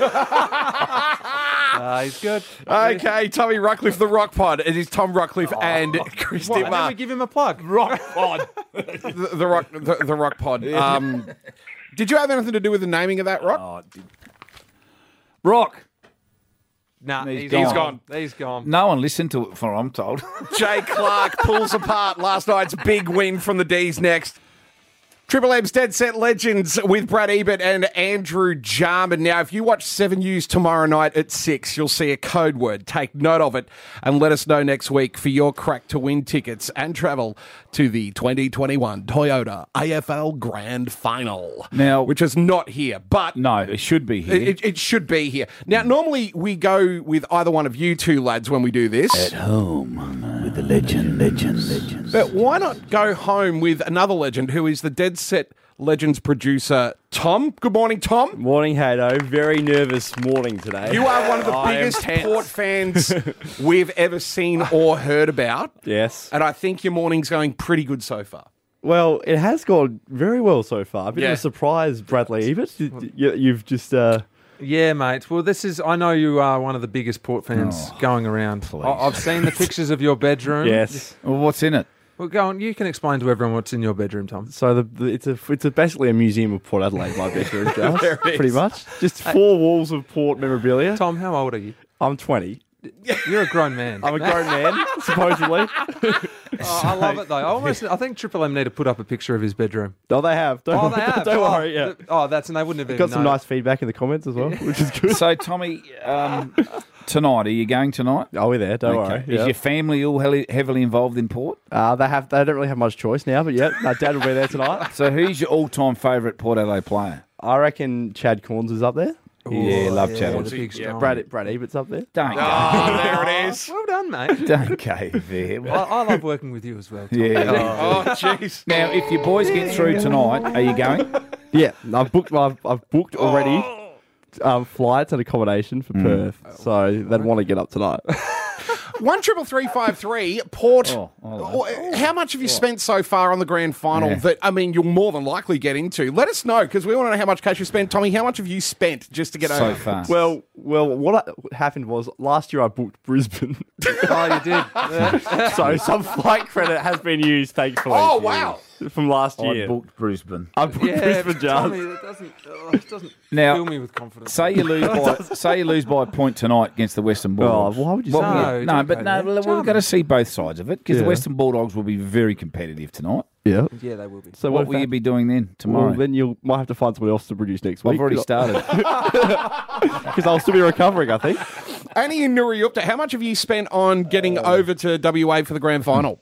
Uh, he's good. Okay, Tommy Ruckcliffe, the Rock Pod. It is Tom Ruckcliffe Oh. and Chris What? And then we Dittmar. give him a plug. Rock Pod. The, the Rock, the, the Rock Pod. Um, did you have anything to do with the naming of that rock? Oh, Rock. Nah, He's he's gone. gone. He's gone. No one listened to it, for I'm told. Jay Clark pulls apart last night's big win from the D's next. Triple M's Dead Set Legends with Brad Ebert and Andrew Jarman. Now, if you watch seven News tomorrow night at six, you'll see a code word. Take note of it and let us know next week for your crack to win tickets and travel to the twenty twenty-one Toyota A F L Grand Final. Now- which is not here, but No, it should be here. it, it should be here. Now, normally we go with either one of you two lads when we do this. Home with the legend, legend, legend. But why not go home with another legend who is the Dead Set Legends producer, Tom? Good morning, Tom. Morning, Hado. Very nervous morning today. You are one of the I am biggest tense. Port fans we've ever seen or heard about. Yes. And I think your morning's going pretty good so far. Well, it has gone very well so far. A bit Yeah. of a surprise, Bradley Ebert. You, you- you've just... Uh, Yeah, mate. Well, this is. I know you are one of the biggest Port fans Oh, going around. please. I, I've seen the pictures of your bedroom. yes. Well, what's in it? Well, go on. You can explain to everyone what's in your bedroom, Tom. So the, the, it's a it's a basically a museum of Port Adelaide, my bedroom, just, pretty much. Just four walls of Port memorabilia. Tom, how old are you? I'm twenty. You're a grown man. I'm a grown man, supposedly. Oh, I love it though. I almost. I think Triple M need to put up a picture of his bedroom. Oh, they have. Don't, Oh, they have. don't oh, worry. Yeah. th- Oh, that's and they wouldn't have even Got some known. nice feedback in the comments as well, which is good. So, Tommy, um, tonight, are you going tonight? Oh, we're there. Don't Okay. worry. Is Yeah. your family all heavily, heavily involved in Port? Uh, they have. They don't really have much choice now, but yeah, no, Dad will be there tonight. So, who's your all-time favourite Port Adelaide player? I reckon Chad Corns is up there. Yeah, love yeah, Chad. the big Yeah, strong. Brad Brad Ebert's up there. Don't go. Oh, there it is. Well done, mate. Don't go there. I, I love working with you as well. Tom. Yeah. Oh, jeez. Now, if your boys get through tonight, are you going? Yeah, I've booked. I've, I've booked already um, flights and accommodation for Perth, so they'd want to get up tonight. One triple three five three Port. Oh, oh, Oh, How much have you spent so far on the grand final Yeah. that, I mean, you'll more than likely get into? Let us know, because we want to know how much cash you spent. Tommy, how much have you spent just to get So over? far. well, well, what I, happened was last year I booked Brisbane, Oh, you did. Yeah. so some flight credit has been used, thankfully. Oh, wow. From last I year, booked Brisbane. I booked Yeah, Brisbane, Tommy, Jars. that doesn't, oh, it doesn't Now, fill me with confidence. Say you lose by say you lose by a point tonight against the Western Bulldogs. Oh, why would you What say will that? you- No, No, don't but go no, there. well, we've Charm. got to see both sides of it because the Yeah. Western Bulldogs will be very competitive tonight. Yeah. yeah, they will be. So What what, will if you that- be doing then tomorrow? Well, then you might have to find somebody else to produce next week. I've already started. because I'll still be recovering. I think. Annie and Nuriupta, how much have you spent on getting over to W A for the grand final?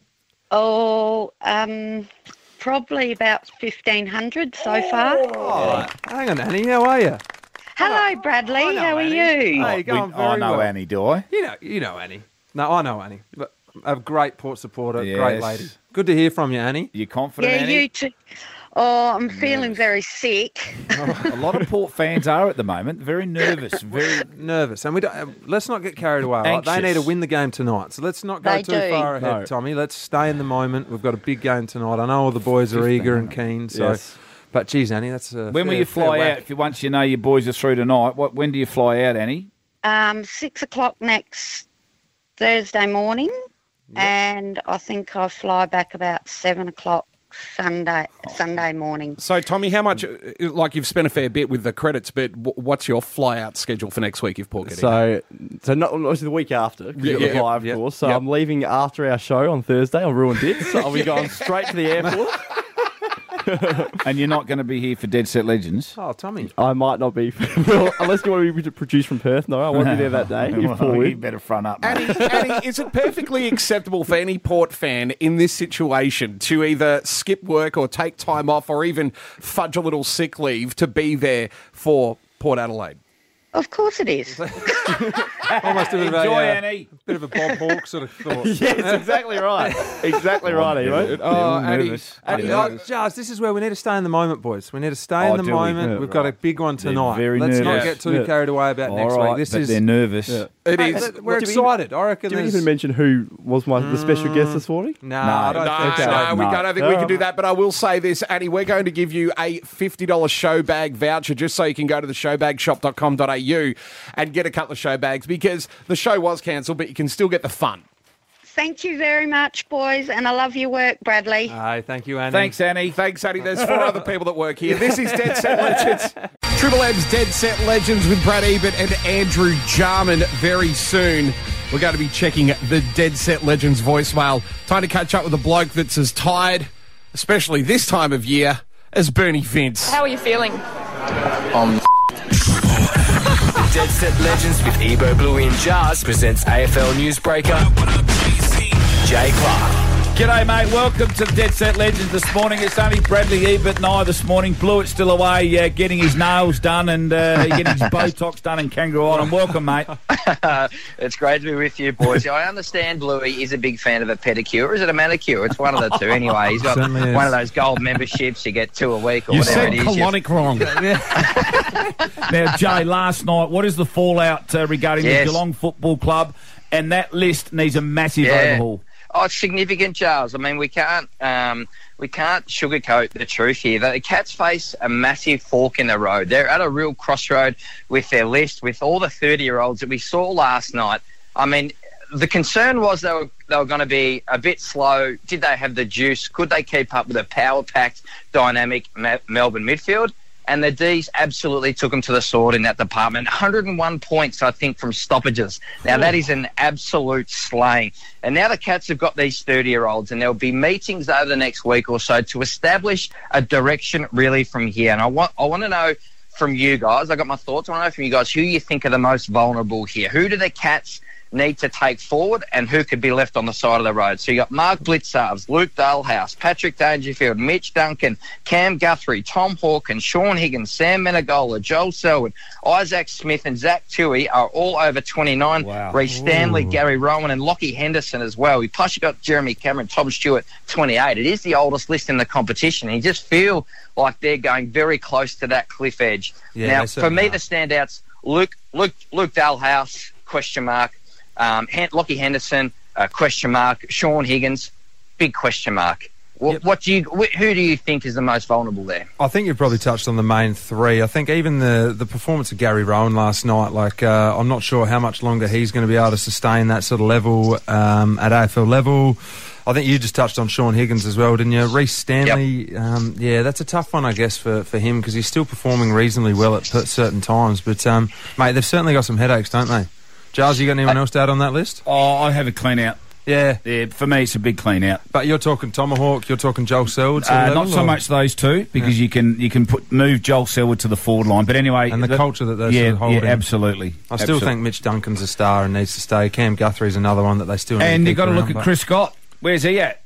Oh, um, probably about fifteen hundred so far. Oh, hang on, Annie. How are you? Hello, Bradley. How are you? Hey, going We- very I know well. Annie, do I? You know, you know Annie. No, I know Annie. But a great Port supporter, great Yes. lady. Good to hear from you, Annie. You confident, Yeah, Annie? you too. Oh, I'm feeling very sick. A lot of Port fans are at the moment. Very nervous. Very. Nervous, and we don't. um, Let's not get carried away. Right? They Anxious. need to win the game tonight, so let's not go They too do. far ahead, No. Tommy. Let's stay in the moment. We've got a big game tonight. I know all the boys are eager and keen. So, Yes. but geez, Annie, that's a When will fair- you fair fly whack. out? If you once you know your boys are through tonight, what? When do you fly out, Annie? Um, six o'clock next Thursday morning, and I think I fly back about seven o'clock Sunday Sunday morning. So, Tommy, how much, uh, like you've spent a fair bit with the credits, but w- what's your fly-out schedule for next week if Port get in? So, so not obviously the week after. 'cause Yeah, you got the yeah, fly, of yeah. course. So Yep. I'm leaving after our show on Thursday on Ruined It. So I'll be going straight to the airport. And you're not going to be here for Dead Set Legends. Oh, Tommy. I might not be, well, unless you want to be produced from Perth. No, I won't be there that day. If Paul you wins. better front up, mate. Annie, Annie, is it perfectly acceptable for any Port fan in this situation to either skip work or take time off or even fudge a little sick leave to be there for Port Adelaide? Of course it is. Almost a bit of a, Enjoy, uh, Annie. bit of a Bob Hawke sort of thought. Yes, exactly right. Exactly right, Evo. Oh, I'm Annie, nervous. Annie, I'm Oh, nervous. Jars, this is where we need to stay in the moment, boys. We need to stay Oh, in the do we? moment. Yeah, We've got a big one They're tonight. very Let's not nervous. get too Yeah. carried away about All next right, week. This but is they're nervous. Yeah. it Mate, is. th- we're Did we- excited. I reckon. Did we there's- even mention who was my the special guest this morning? No, No, I don't No, think so. no, we No. don't, I don't think we can do that. But I will say this, Annie, we're going to give you a fifty dollars show bag voucher just so you can go to the show bag shop dot com dot a u and get a couple of show bags because the show was cancelled, but you can still get the fun. Thank you very much, boys, and I love your work, Bradley. Hey, thank you, Annie. Thanks, Annie. Thanks, Annie. There's four other people that work here. This is Dead Set Legends. Triple M's Dead Set Legends with Brad Ebert and Andrew Jarman very soon. We're going to be checking the Dead Set Legends voicemail. Time to catch up with a bloke that's as tired, especially this time of year, as Bernie Vince. How are you feeling? Dead Set Legends with Ebo, Bluey and Jars presents A F L newsbreaker Jay Clark. G'day, mate. Welcome to the Dead Set Legends this morning. It's only Bradley Ebert and I this morning. Blewett's still away uh, getting his nails done and uh, getting his Botox done in Kangaroo Island. Welcome, mate. It's great to be with you, boys. I understand Bluey is a big fan of a pedicure. Or is it a manicure? It's one of the two. Anyway, he's got Certainly is. one of those gold memberships. You get two a week or You whatever said it is. colonic wrong. Now, Jay, last night, what is the fallout uh, regarding Yes. the Geelong Football Club? And that list needs a massive Yeah. overhaul. Oh, it's significant, Charles. I mean, we can't um, we can't sugarcoat the truth here. The Cats face a massive fork in the road. They're at a real crossroad with their list, with all the thirty-year-olds that we saw last night. I mean, the concern was they were they were going to be a bit slow. Did they have the juice? Could they keep up with a power-packed, dynamic Ma- Melbourne midfield? And the D's absolutely took them to the sword in that department. one hundred and one points, I think, from stoppages. Now, that is an absolute slaying. And now the Cats have got these thirty-year-olds, and there'll be meetings over the next week or so to establish a direction really from here. And I want I want to know from you guys, I got my thoughts, I want to know from you guys who you think are the most vulnerable here. Who do the Cats need to take forward and who could be left on the side of the road? So you got Mark Blitzarves, Luke Dalehouse, Patrick Dangerfield, Mitch Duncan, Cam Guthrie, Tom Hawkins, Sean Higgins, Sam Menegola, Joel Selwood, Isaac Smith and Zach Toohey are all over twenty-nine. Wow. Reece Stanley, Ooh. Gary Rowan and Lockie Henderson as well. We plus you got Jeremy Cameron, Tom Stewart, twenty-eight. It is the oldest list in the competition. And you just feel like they're going very close to that cliff edge. Yeah, now, they for certainly me, are. the standouts, Luke, Luke, Luke Dalehouse, question mark. Um, Han- Lockie Henderson, uh, question mark. Sean Higgins, big question mark. What, Yep. what do you? Wh- who do you think is the most vulnerable there? I think you've probably touched on the main three. I think even the, the performance of Gary Rowan last night, like uh, I'm not sure how much longer he's going to be able to sustain that sort of level um, at A F L level. I think you just touched on Sean Higgins as well, didn't you? Reece Stanley, um, yeah, that's a tough one, I guess, for, for him because he's still performing reasonably well at per- certain times. But, um, mate, they've certainly got some headaches, don't they? Giles, you got anyone else to add on that list? Oh, I have a clean out. Yeah. Yeah, for me, it's a big clean out. But you're talking Tomahawk, you're talking Joel Selwood? sort of Uh, level, not so or- much those two because Yeah. you can you can put move Joel Selwood to the forward line. But anyway, And the culture that they're yeah, sort of holding. yeah, absolutely. I still Absolutely. think Mitch Duncan's a star and needs to stay. Cam Guthrie's another one that they still need And to you've keep got to look around, at but- Chris Scott. Where's he at?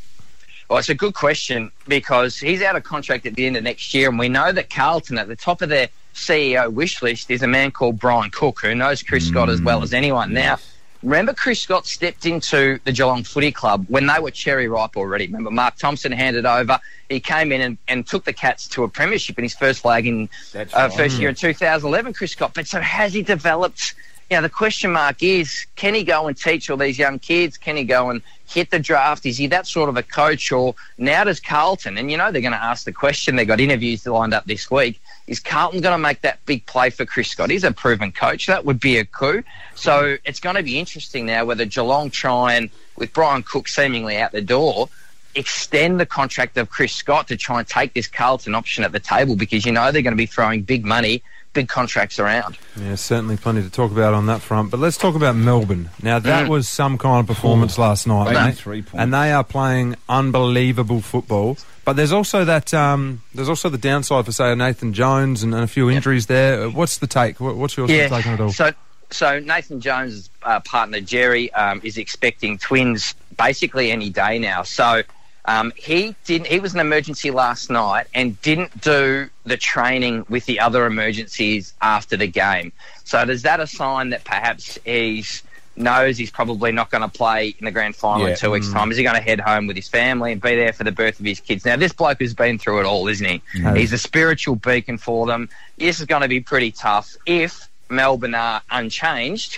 Well, it's a good question because he's out of contract at the end of next year, and we know that Carlton, at the top of their C E O wish list, is a man called Brian Cook, who knows Chris Scott as well as anyone. Now, remember Chris Scott stepped into the Geelong Footy Club when they were cherry ripe already. Remember Mark Thompson handed over. He came in and, and took the Cats to a premiership in his first flag in That's uh, right. first year in two thousand eleven, Chris Scott. But so has he developed? You know, the question mark is, can he go and teach all these young kids? Can he go and hit the draft? Is he that sort of a coach? Or now does Carlton, and you know they're going to ask the question, they've got interviews lined up this week, is Carlton going to make that big play for Chris Scott? He's a proven coach. That would be a coup. So it's going to be interesting now whether Geelong try and, with Brian Cook seemingly out the door, extend the contract of Chris Scott to try and take this Carlton option at the table, because you know they're going to be throwing big money, big contracts around. Yeah, certainly plenty to talk about on that front. But let's talk about Melbourne. Now, that Mm. was some kind of performance last night, mate. eighty-three points. And they are playing unbelievable football. But there's also that um, there's also the downside for, say, Nathan Jones and, and a few injuries there. Uh, What's the take? What- What's your Yeah, take on it all? so so Nathan Jones' uh, partner Jerry um, is expecting twins basically any day now. So Um, he didn't. He was an emergency last night and didn't do the training with the other emergencies after the game. So is that a sign that perhaps he's knows he's probably not going to play in the grand final Yeah. in two weeks' Mm. time? Is he going to head home with his family and be there for the birth of his kids? Now, this bloke has been through it all, isn't he? Mm. He's a spiritual beacon for them. This is going to be pretty tough if Melbourne are unchanged,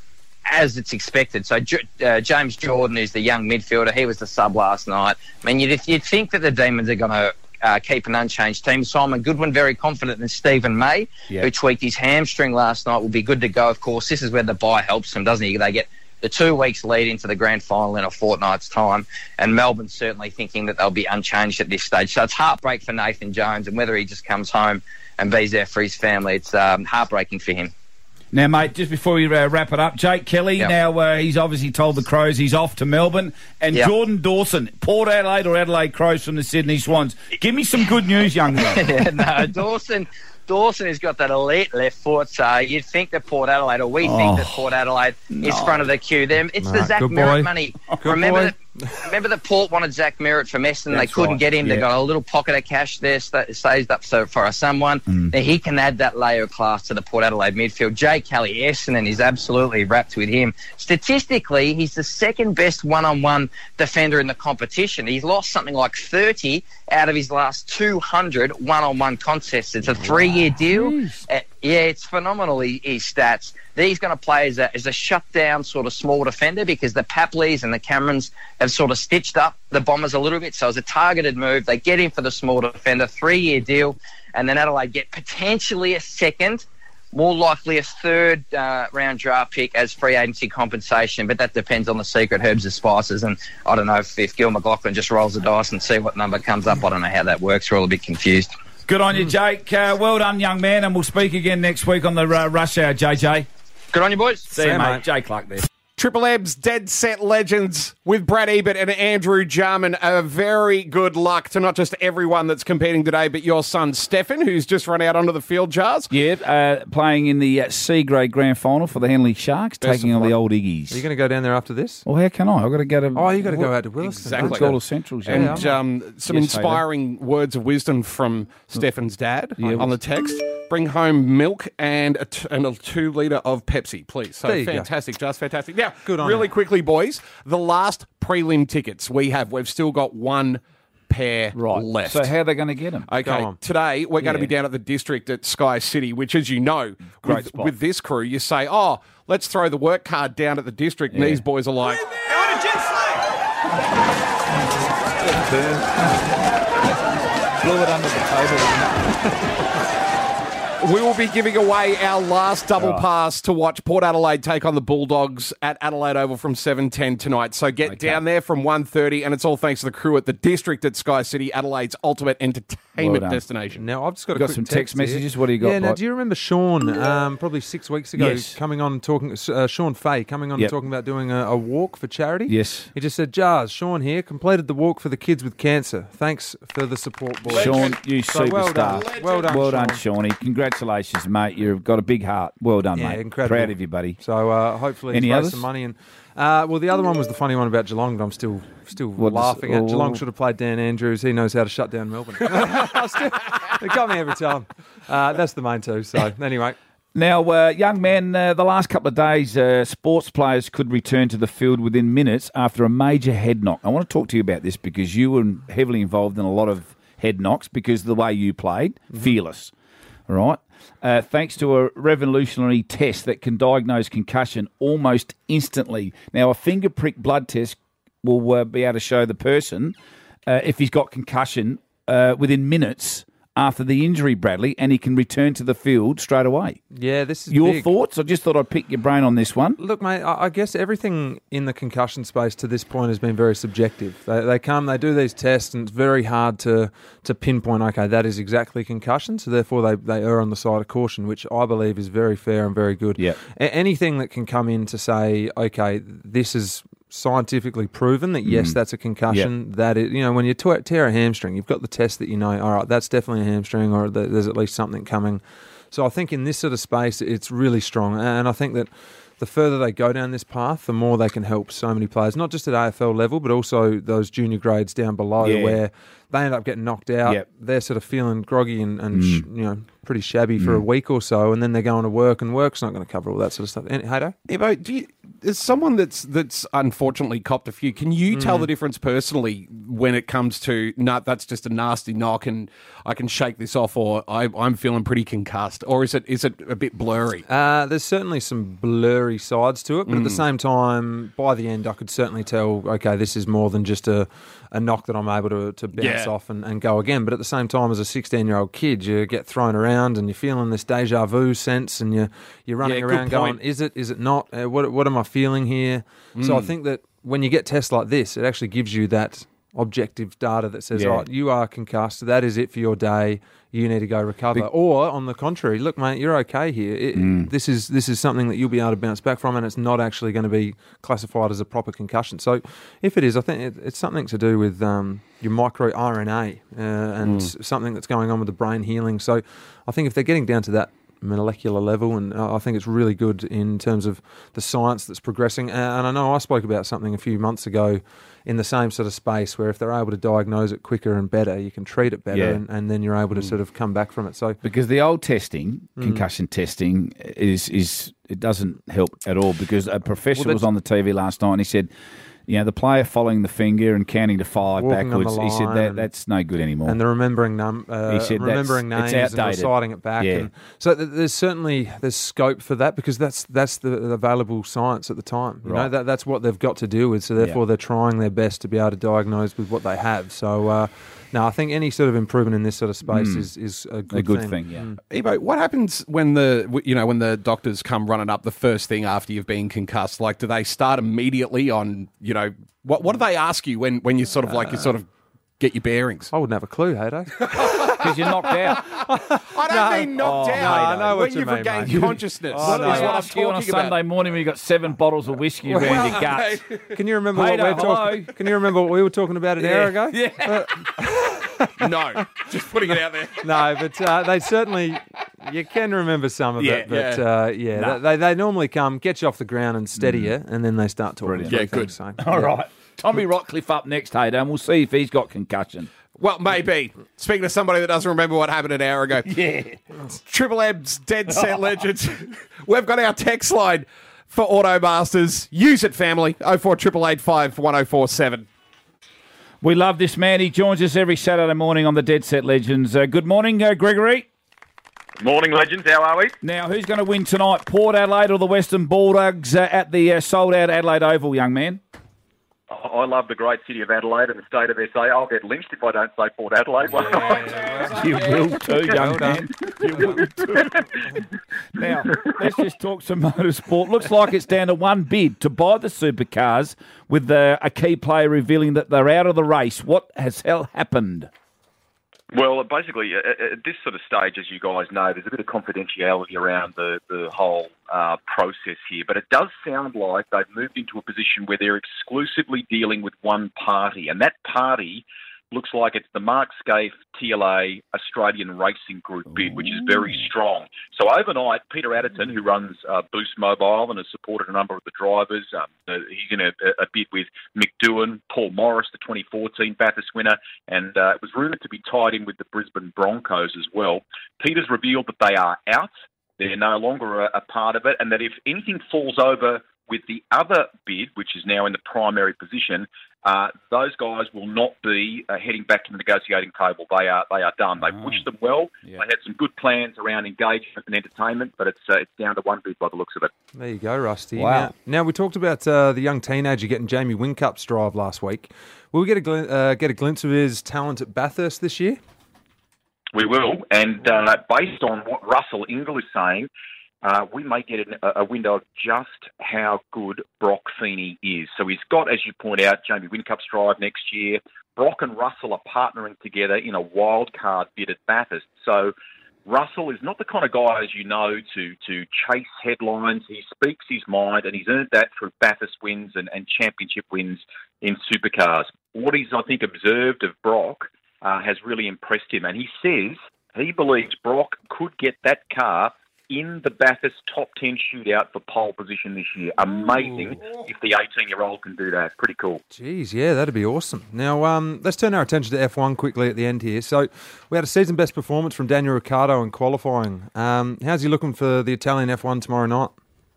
as it's expected. So J- uh, James Jordan, who's the young midfielder, he was the sub last night. I mean, you'd, you'd think that the Demons are going to uh, keep an unchanged team. Simon Goodwin, very confident in Stephen May, Yeah. who tweaked his hamstring last night, will be good to go. Of course, this is where the bye helps them, doesn't he? They get the two weeks lead into the grand final in a fortnight's time, and Melbourne's certainly thinking that they'll be unchanged at this stage. So it's heartbreak for Nathan Jones, and whether he just comes home and be there for his family, it's um, heartbreaking for him. Now, mate, just before we uh, wrap it up, Jake Kelly, Yep. now uh, he's obviously told the Crows he's off to Melbourne. And Yep. Jordan Dawson, Port Adelaide or Adelaide Crows from the Sydney Swans. Give me some good news, young man. no, Dawson Dawson has got that elite left foot, so you'd think that Port Adelaide, or we Oh, think that Port Adelaide no. is front of the queue. Them, It's No, the Zach good boy. Merritt money. Good remember boy. that Remember that Port wanted Zach Merritt from Essendon. They That's couldn't right, get him. They yeah. got a little pocket of cash there sta- saved up so for someone. Mm. Now he can add that layer of class to the Port Adelaide midfield. Jay Kelly, Essendon is absolutely wrapped with him. Statistically, he's the second best one-on-one defender in the competition. He's lost something like thirty out of his last two hundred one-on-one contests. It's a three-year deal. Uh, yeah, it's phenomenal, his, his stats. He's going to play as a, as a shut-down sort of small defender because the Papleys and the Camerons have sort of stitched up the Bombers a little bit. So as a targeted move, they get him for the small defender, three-year deal, and then Adelaide get potentially a second, more likely a third uh, round draft pick as free agency compensation, but that depends on the secret herbs and spices. And I don't know if, if Gil McLaughlin just rolls the dice and see what number comes up. I don't know how that works. We're all a bit confused. Good on you, Jake. Uh, well done, young man, and we'll speak again next week on the uh, Rush Hour, J J. Good on you, boys. See you, you, mate. mate. Jay Clark there. Triple M's Dead Set Legends with Brad Ebert and Andrew Jarman. A very good luck to not just everyone that's competing today, but your son Stefan, who's just run out onto the field, Jars. Yeah, uh, playing in the uh, C grade grand final for the Henley Sharks, Best taking of on the luck. old Iggies. Are you going to go down there after this? Well, how can I? I've got to go to. Oh, you got to go out to Williston. Exactly. Let's go to Centrals. Yeah. And um, some Yes, inspiring words of wisdom from Stefan's dad Yeah. on the text. Bring home milk and a, t- and a two litre of Pepsi, please. So There you go. fantastic, just fantastic. Now, Good on really you. quickly, boys, the last prelim tickets we have, we've still got one pair Right. left. So how are they going to get them? Go Okay, on. today we're going to Yeah. be down at the district at Sky City, which, as you know, Great with, spot. with this crew, you say, oh, let's throw the work card down at the district, and Yeah. these boys are like, Blew it under the table. we will be giving away our last double Right. pass to watch Port Adelaide take on the Bulldogs at Adelaide Oval from seven ten tonight. So get Okay. down there from one thirty, and it's all thanks to the crew at the district at Sky City, Adelaide's ultimate entertainment Well done. destination. Now, I've just got, a Got quick some text here. messages. What do you got, Yeah, now, Mike? do you remember Sean, um, probably six weeks ago, Yes. coming on and talking, uh, Sean Fay, coming on Yep. and talking about doing a, a walk for charity? Yes. He just said, Jars, Sean here, completed the walk for the kids with cancer. Thanks for the support, boys. Sean, you So superstar. well done. Well done, Well done, Sean. Shawnee. Congratulations, mate. You've got a big heart. Well done, Yeah, mate. incredible. Proud of you, buddy. So uh, hopefully he's Any raised others? some money. And uh, well, the other one was the funny one about Geelong, but I'm still still What, laughing this- at. oh. Geelong should have played Dan Andrews. He knows how to shut down Melbourne. Still, it got me every time. Uh, that's the main two. So anyway. Now, uh, young man, uh, the last couple of days, uh, sports players could return to the field within minutes after a major head knock. I want to talk to you about this because you were heavily involved in a lot of head knocks because of the way you played, Mm-hmm. fearless, all right? Uh, thanks to a revolutionary test that can diagnose concussion almost instantly. Now, a finger prick blood test will uh, be able to show the person uh, if he's got concussion uh, within minutes after the injury, Bradley, and he can return to the field straight away. Yeah, this is Your big. thoughts? I just thought I'd pick your brain on this one. Look, mate, I I guess everything in the concussion space to this point has been very subjective. They, they come, they do these tests, and it's very hard to, to pinpoint, okay, that is exactly concussion, so therefore they, they err on the side of caution, which I believe is very fair and very good. Yeah. A- anything that can come in to say, okay, this is scientifically proven that, yes, Mm. that's a concussion, that is, you know, when you tear tear a hamstring, you've got the test that you know, all right, that's definitely a hamstring, or th- there's at least something coming. So I think in this sort of space, it's really strong, and I think that the further they go down this path, the more they can help so many players, not just at A F L level, but also those junior grades down below Yeah. where they end up getting knocked out. Yep. They're sort of feeling groggy and, and Mm. sh- you know, pretty shabby for a week or so, and then they're going to work, and work's not going to cover all that sort of stuff. Any, Hato? Ebo, do you, as someone that's that's unfortunately copped a few, can you tell Mm. the difference personally when it comes to, no, that's just a nasty knock and I can shake this off, or I, I'm feeling pretty concussed, or is it is it a bit blurry? Uh, there's certainly some blurry sides to it, but at the Mm. same time, by the end, I could certainly tell, okay, this is more than just a, a knock that I'm able to, to bounce Yeah. off and, and go again. But at the same time, as a sixteen-year-old kid, you get thrown around and you're feeling this deja vu sense, and you're, you're running Yeah, good around going, point. is it, is it not? Uh, what, what am I feeling here? So I Mm. think that when you get tests like this, it actually gives you that objective data that says, Yeah. right, you are concussed, that is it for your day, you need to go recover. Be- or, on the contrary, look, mate, you're okay here. It, Mm. This is this is something that you'll be able to bounce back from, and it's not actually going to be classified as a proper concussion. So if it is, I think it, it's something to do with um, your micro R N A uh, and Mm. something that's going on with the brain healing. So I think if they're getting down to that molecular level, and uh, I think it's really good in terms of the science that's progressing. Uh, and I know I spoke about something a few months ago in the same sort of space where if they're able to diagnose it quicker and better, you can treat it better, Yeah. and, and then you're able to sort of come back from it. So Because the old testing, Mm. concussion testing, is is it doesn't help at all. Because a professional Well, was on the T V last night and he said, you know, the player following the finger and counting to five Walking on backwards, the he said line that and- that's no good anymore. and the remembering num uh, He said that's- remembering it's names and outdated. reciting it back. Yeah. And so th- there's certainly there's scope for that, because that's that's the, the available science at the time. You know, Right. that that's what they've got to deal with. So therefore, they're trying their best to be able to diagnose with what they have. So uh, no, I think any sort of improvement in this sort of space Mm. is is a good, a good thing. thing, yeah. Mm. Ebo, what happens when the you know when the doctors come running up the first thing after you've been concussed? Like, do they start immediately on you know what what do they ask you when when you sort of like you sort of get your bearings? I wouldn't have a clue, Hato. Because you're knocked out. I don't No. mean knocked Oh, out. I know what when you you've mean, regained mate. consciousness. Oh, is no. what I'm Ask you on a talking about. Sunday morning when you got seven bottles of whiskey around Well, your guts. Can you remember what Hato, we were talking? hello? Can you remember what we were talking about an hour ago? Yeah. No, just putting it out there. No, but uh, they certainly, you can remember some of Yeah, it. But yeah. uh, yeah, No. they, they normally come, get you off the ground and steady you, and then they start talking. Brilliant. through Yeah, good. things, So, All yeah. right. Tommy Rockcliffe up next, Hato, and we'll see if he's got concussion. Well, maybe. Speaking to somebody that doesn't remember what happened an hour ago. Yeah. Triple M's Dead Set Legends. We've got our text line for Automasters. Use it, family. oh four eight eight five one oh four seven. We love this man. He joins us every Saturday morning on the Dead Set Legends. Uh, good morning, uh, Gregory. Morning, legends. How are we? Now, who's going to win tonight, Port Adelaide or the Western Bulldogs uh, at the uh, sold-out Adelaide Oval, young man? I love the great city of Adelaide and the state of S A. I'll get lynched if I don't say Port Adelaide. You will too, young man. You will too. Now, let's just talk some motorsport. Looks like it's down to one bid to buy the supercars, with uh, a key player revealing that they're out of the race. What has hell happened? Well, basically, at, at this sort of stage, as you guys know, there's a bit of confidentiality around the, the whole uh, process here. But it does sound like they've moved into a position where they're exclusively dealing with one party. And that party looks like it's the Mark Scaife T L A Australian Racing Group bid, which is very strong. So overnight, Peter Adderton, who runs uh, Boost Mobile and has supported a number of the drivers, um, uh, he's in a, a bid with Mick Doohan, Paul Morris, the twenty fourteen Bathurst winner, and uh, it was rumoured to be tied in with the Brisbane Broncos as well. Peter's revealed that they are out. They're no longer a, a part of it, and that if anything falls over with the other bid, which is now in the primary position, uh, those guys will not be uh, heading back to the negotiating table. They are they are done. They've pushed them well. Yeah. They had some good plans around engagement and entertainment, but it's uh, it's down to one bid by the looks of it. There you go, Rusty. Wow. Now, now we talked about uh, the young teenager getting Jamie Wincup's drive last week. Will we get a gl- uh, get a glimpse of his talent at Bathurst this year? We will, and uh, based on what Russell Ingle is saying, uh, we may get an, a window of just how good Brock Feeney is. So he's got, as you point out, Jamie Wincup's drive next year. Brock and Russell are partnering together in a wild card bid at Bathurst. So Russell is not the kind of guy, as you know, to to chase headlines. He speaks his mind, and he's earned that through Bathurst wins and, and championship wins in supercars. What he's, I think, observed of Brock uh, has really impressed him, and he says he believes Brock could get that car in the Bathurst top ten shootout for pole position this year. Amazing if the eighteen-year-old can do that. Pretty cool. Jeez, yeah, that'd be awesome. Now, um, let's turn our attention to F one quickly at the end here. So we had a season-best performance from Daniel Ricciardo in qualifying. Um, how's he looking for the Italian F one tomorrow night?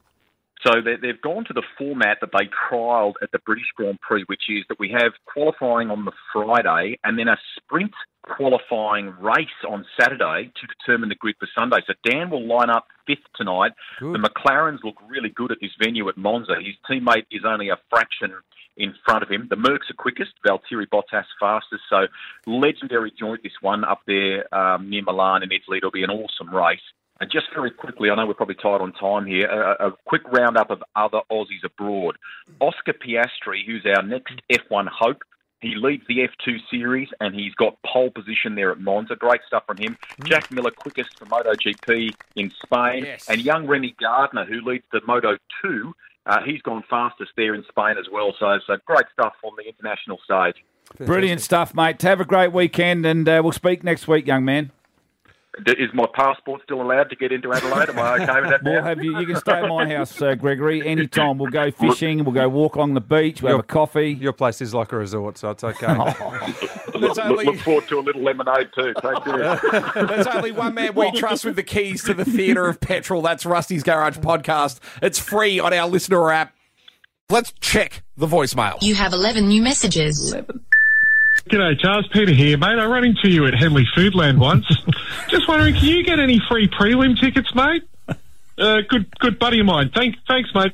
So they, they've gone to the format that they trialled at the British Grand Prix, which is that we have qualifying on the Friday and then a sprint qualifying race on Saturday to determine the grid for Sunday. So Dan will line up fifth tonight. Good. The McLarens look really good at this venue at Monza. His teammate is only a fraction in front of him. The Mercs are quickest, Valtteri Bottas fastest. So legendary joint, this one, up there um, near Milan in Italy. It'll be an awesome race. And just very quickly, I know we're probably tight on time here, a, a quick roundup of other Aussies abroad. Oscar Piastri, who's our next F one hope, he leads the F two series and he's got pole position there at Monza. Great stuff from him. Mm. Jack Miller, quickest for MotoGP in Spain. Yes. And young Remy Gardner, who leads the Moto two, uh, he's gone fastest there in Spain as well. So, so great stuff on the international stage. Brilliant stuff, mate. Have a great weekend and uh, we'll speak next week, young man. Is my passport still allowed to get into Adelaide? Am I okay with that now? We'll have you, you can stay at my house, uh, Gregory, anytime. We'll go fishing, we'll go walk along the beach, we'll your, have a coffee. Your place is like a resort, so it's okay. look, look, look forward to a little lemonade too. Take care. There's only one man we trust with the keys to the theatre of petrol. That's Rusty's Garage Podcast. It's free on our listener app. Let's check the voicemail. You have eleven new messages. eleven. G'day, Charles. Peter here, mate. I ran into you at Henley Foodland once. Just wondering, can you get any free prelim tickets, mate? Uh, good good buddy of mine. Thank, thanks, mate.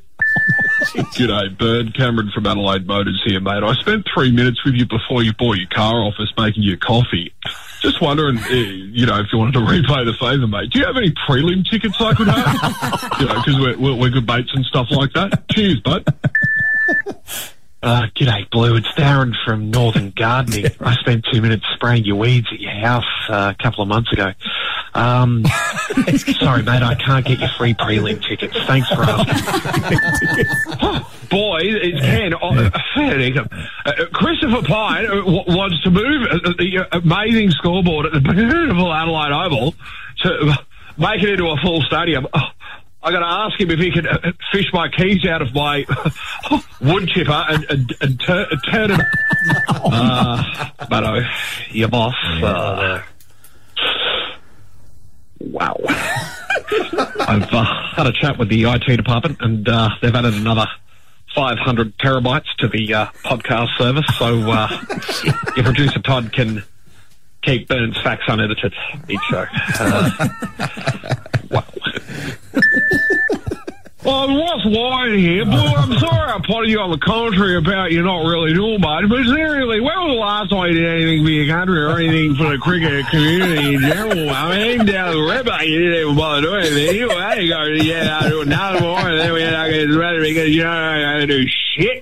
G'day, Bird. Cameron from Adelaide Motors here, mate. I spent three minutes with you before you bought your car off us making you coffee. Just wondering, uh, you know, if you wanted to repay the favour, mate. Do you have any prelim tickets I could have? You know, because we're, we're, we're good mates and stuff like that. Cheers, bud. Uh, g'day, Blue. It's Darren from Northern Gardening. I spent two minutes spraying your weeds at your house uh, a couple of months ago. Um, sorry, mate, I can't get you free prelim tickets. Thanks for asking. Oh, boy, it's Ken. Oh, fair dinkum. Uh, Christopher Pine uh, w- wants to move uh, the amazing scoreboard at the beautiful Adelaide Oval to make it into a full stadium. Oh, I got to ask him if he can uh, fish my keys out of my wood chipper and, and, and tur- turn it. Uh, but uh, your boss. Uh, wow. I've uh, had a chat with the I T department, and uh, they've added another five hundred terabytes to the uh, podcast service, so uh, your producer Todd can keep Burns' facts unedited each show. Uh, wow. Well, what's lying here? Boy, I'm sorry I put you on the contrary about you not really doing much, but seriously, when was the last time you did anything for your country or anything for the cricket community in general? I mean, down the river, you didn't even bother doing anything. You had to go, yeah, I'll do another more, and then we had to get ready because you don't know how to do shit.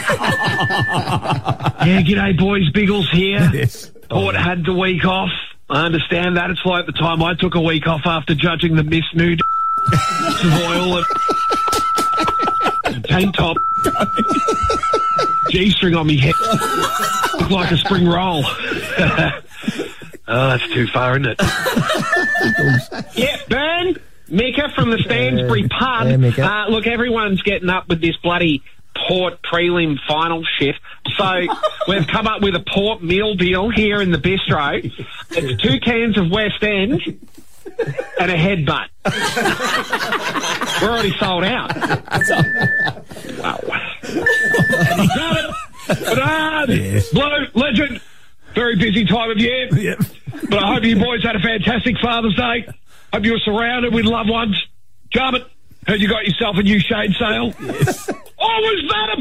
Yeah, g'day, boys. Biggles here. Yes. Port had the week off. I understand that. It's like the time I took a week off after judging the Miss Nude Savoil and tank top, G-string on me head, look like a spring roll. Oh, that's too far, isn't it? Yeah, Ben, Mika from the Stansbury pub. Uh, look, everyone's getting up with this bloody Port prelim final shit. So we've come up with a Port meal deal here in the bistro. It's two cans of West End and a headbutt. We're already sold out. Wow. Got it. But, uh, yes. Blue, legend, very busy time of year. Yep. But I hope you boys had a fantastic Father's Day. Hope you were surrounded with loved ones. Jarman, heard you got yourself a new shade sale. Yes. Oh, was that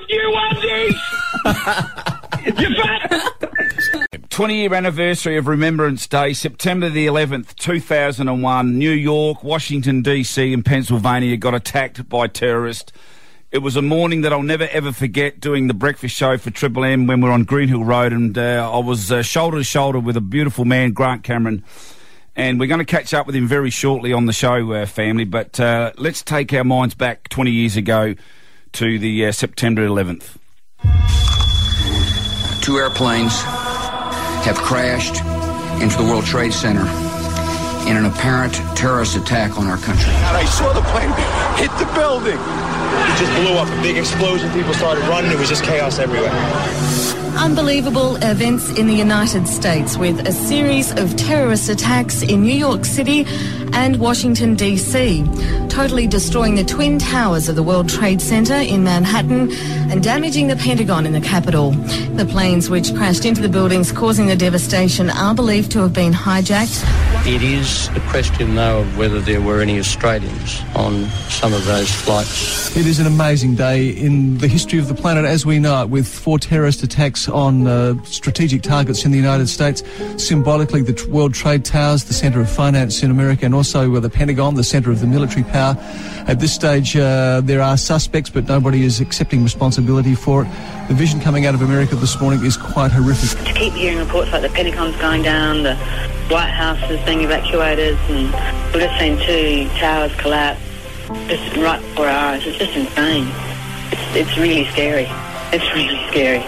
a pair of new undies? You fat. twenty-year anniversary of Remembrance Day, September the eleventh, two thousand one. New York, Washington, D C and Pennsylvania got attacked by terrorists. It was a morning that I'll never, ever forget, doing the breakfast show for Triple M when we were on Greenhill Road, and uh, I was uh, shoulder to shoulder with a beautiful man, Grant Cameron, and we're going to catch up with him very shortly on the show, uh, family, but uh, let's take our minds back twenty years ago to the uh, September eleventh. Two airplanes have crashed into the World Trade Center in an apparent terrorist attack on our country. And I saw the plane hit the building. It just blew up, a big explosion, people started running, it was just chaos everywhere. Unbelievable events in the United States with a series of terrorist attacks in New York City and Washington, D C, totally destroying the Twin Towers of the World Trade Center in Manhattan and damaging the Pentagon in the capital. The planes which crashed into the buildings causing the devastation are believed to have been hijacked. It is a question, though, of whether there were any Australians on some of those flights. It is an amazing day in the history of the planet as we know it, with four terrorist attacks on uh, strategic targets in the United States, symbolically the t- World Trade Towers, the centre of finance in America, and also uh, the Pentagon, the centre of the military power. At this stage, uh, there are suspects, but nobody is accepting responsibility for it. The vision coming out of America this morning is quite horrific. To keep hearing reports like the Pentagon's going down, the White House is being evacuated, and we've just seen two towers collapse just right before our eyes. It's just insane. It's, it's really scary. It's really scary.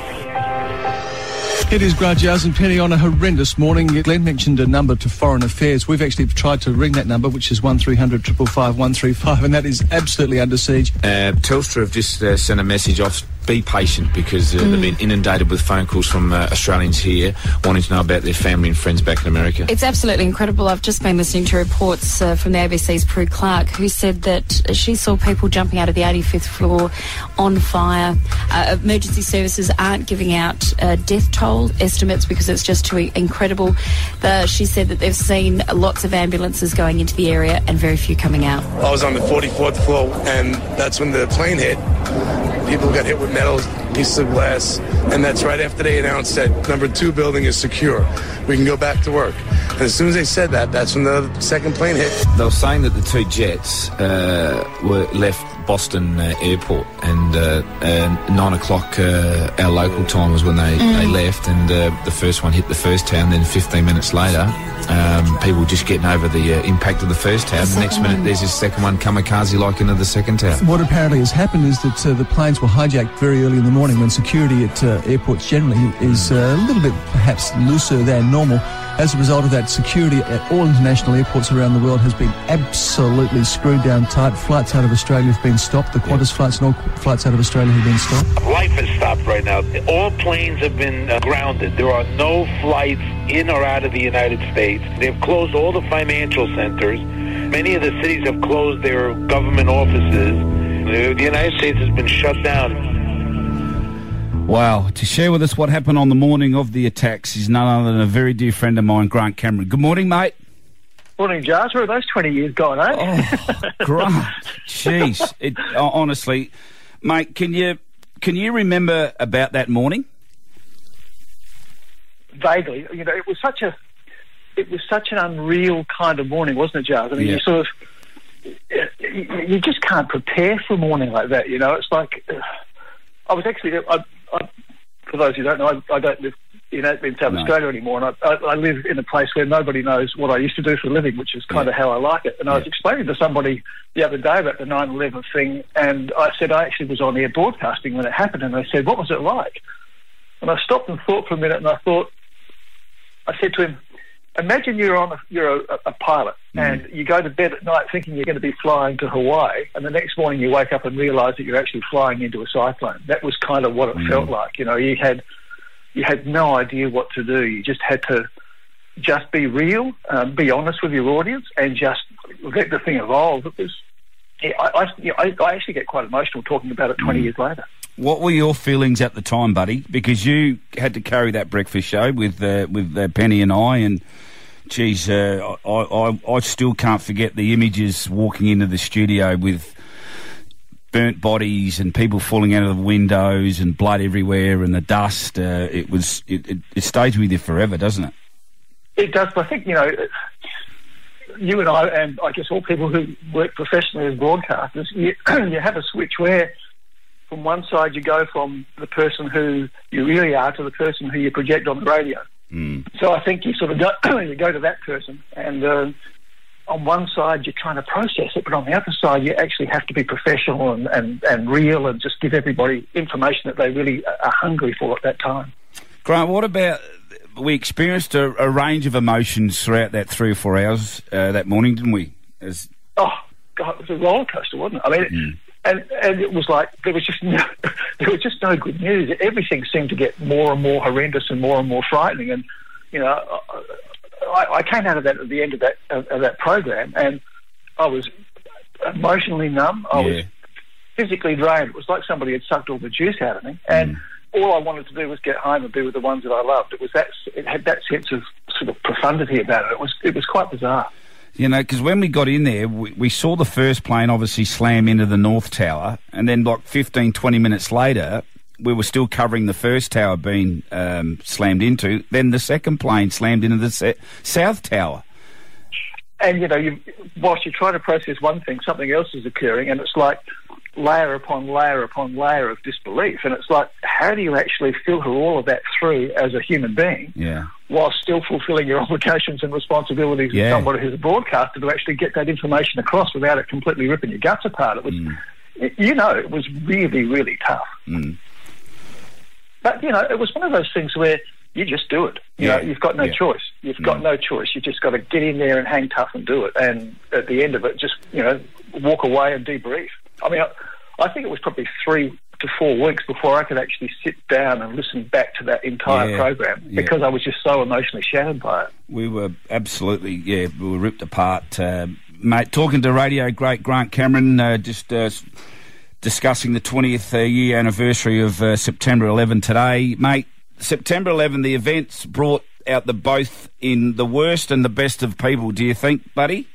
It is Grudge and Penny on a horrendous morning. Glenn mentioned a number to Foreign Affairs. We've actually tried to ring that number, which is one three hundred five five five one three five, and that is absolutely under siege. Uh, Telstra have just uh, sent a message off. Be patient because uh, Mm. they've been inundated with phone calls from uh, Australians here wanting to know about their family and friends back in America. It's absolutely incredible. I've just been listening to reports uh, from the A B C's Prue Clark, who said that she saw people jumping out of the eighty-fifth floor on fire. Uh, emergency services aren't giving out uh, death toll estimates because it's just too incredible. The, she said that they've seen lots of ambulances going into the area and very few coming out. I was on the forty-fourth floor, and that's when the plane hit. People got hit with metal pieces of glass, and that's right after they announced that number two building is secure. We can go back to work. And as soon as they said that, that's when the second plane hit. They were saying that the two jets uh, were left Boston uh, airport, and uh, uh, nine o'clock uh, our local time was when they, Mm. they left, and uh, the first one hit the first town. Then fifteen minutes later, um, people just getting over the uh, impact of the first town. The, next minute, there's a second one kamikaze like into the second town. What apparently has happened is that uh, the planes were hijacked very early in the morning when security at uh, airports generally is uh, a little bit perhaps looser than normal. As a result of that, security at all international airports around the world has been absolutely screwed down tight. Flights out of Australia have been stopped. The Qantas flights and all flights out of Australia have been stopped. Life has stopped right now. All planes have been uh, grounded. There are no flights in or out of the United States. They've closed all the financial centers. Many of the cities have closed their government offices. The, the United States has been shut down. Wow. To share with us what happened on the morning of the attacks is none other than a very dear friend of mine, Grant Cameron. Good morning, mate. Morning, Jars. Where are those twenty years gone, eh? Oh, Grant. Jeez. It, uh, honestly, mate, can you can you remember about that morning? Vaguely. You know, it was such a it was such an unreal kind of morning, wasn't it, Jars? I mean, Yeah. you sort of you, you just can't prepare for a morning like that. You know, it's like uh, I was actually. I, I, for those who don't know, I, I don't live in, in South No. Australia anymore, and I, I, I live in a place where nobody knows what I used to do for a living, which is kind of how I like it. And I was explaining to somebody the other day about the nine eleven thing, and I said I actually was on air broadcasting when it happened, and they said, "What was it like?" And I stopped and thought for a minute, and I thought, I said to him, imagine you're on a, you're a, a pilot and you go to bed at night thinking you're going to be flying to Hawaii, and the next morning you wake up and realise that you're actually flying into a cyclone. That was kind of what it felt like. You know, you had you had no idea what to do. You just had to just be real, um, be honest with your audience, and just let the thing evolve. It was. Yeah, I, I, you know, I, I actually get quite emotional talking about it twenty years later. What were your feelings at the time, buddy? Because you had to carry that breakfast show with uh, with uh, Penny and I, and geez, uh, I, I I still can't forget the images walking into the studio with burnt bodies and people falling out of the windows and blood everywhere and the dust. Uh, it was it, it, it stays with you forever, doesn't it? It does, but I think, you know, you and I, and I guess all people who work professionally as broadcasters, you, you have a switch where from one side you go from the person who you really are to the person who you project on the radio. Mm. So I think you sort of go, you go to that person, and uh, on one side you're trying to process it, but on the other side you actually have to be professional and, and, and real and just give everybody information that they really are hungry for at that time. Grant, what about we experienced a, a range of emotions throughout that three or four hours uh, that morning, didn't we? As oh, God, it was a roller coaster, wasn't it? I mean, mm. it, and and it was like there was just no, there was just no good news. Everything seemed to get more and more horrendous and more and more frightening. And you know, I, I came out of that at the end of that of, of that program, and I was emotionally numb. I yeah. was physically drained. It was like somebody had sucked all the juice out of me, and. Mm. All I wanted to do was get home and be with the ones that I loved. It was that it had that sense of sort of profundity about it. It was it was quite bizarre. You know, because when we got in there, we, we saw the first plane obviously slam into the North Tower, and then like fifteen, twenty minutes later, we were still covering the first tower being um, slammed into. Then the second plane slammed into the se- South Tower. And you know, you, whilst you're trying to process one thing, something else is occurring, and it's like layer upon layer upon layer of disbelief. And it's like, how do you actually filter all of that through as a human being yeah. while still fulfilling your obligations and responsibilities yeah. as somebody who's a broadcaster to actually get that information across without it completely ripping your guts apart? It was, mm. it, you know, it was really, really tough. Mm. But, you know, it was one of those things where you just do it. You yeah. know, you've got no yeah. choice. You've got mm. no choice. You just got to get in there and hang tough and do it. And at the end of it, just, you know, walk away and debrief. I mean, I, I think it was probably three to four weeks before I could actually sit down and listen back to that entire yeah. program yeah. because I was just so emotionally shattered by it. We were absolutely, yeah, we were ripped apart. Uh, mate, talking to radio great Grant Cameron, uh, just uh, discussing the twentieth uh, year anniversary of uh, September eleventh today. Mate, September eleventh, the events brought out the both in the worst and the best of people, do you think, buddy?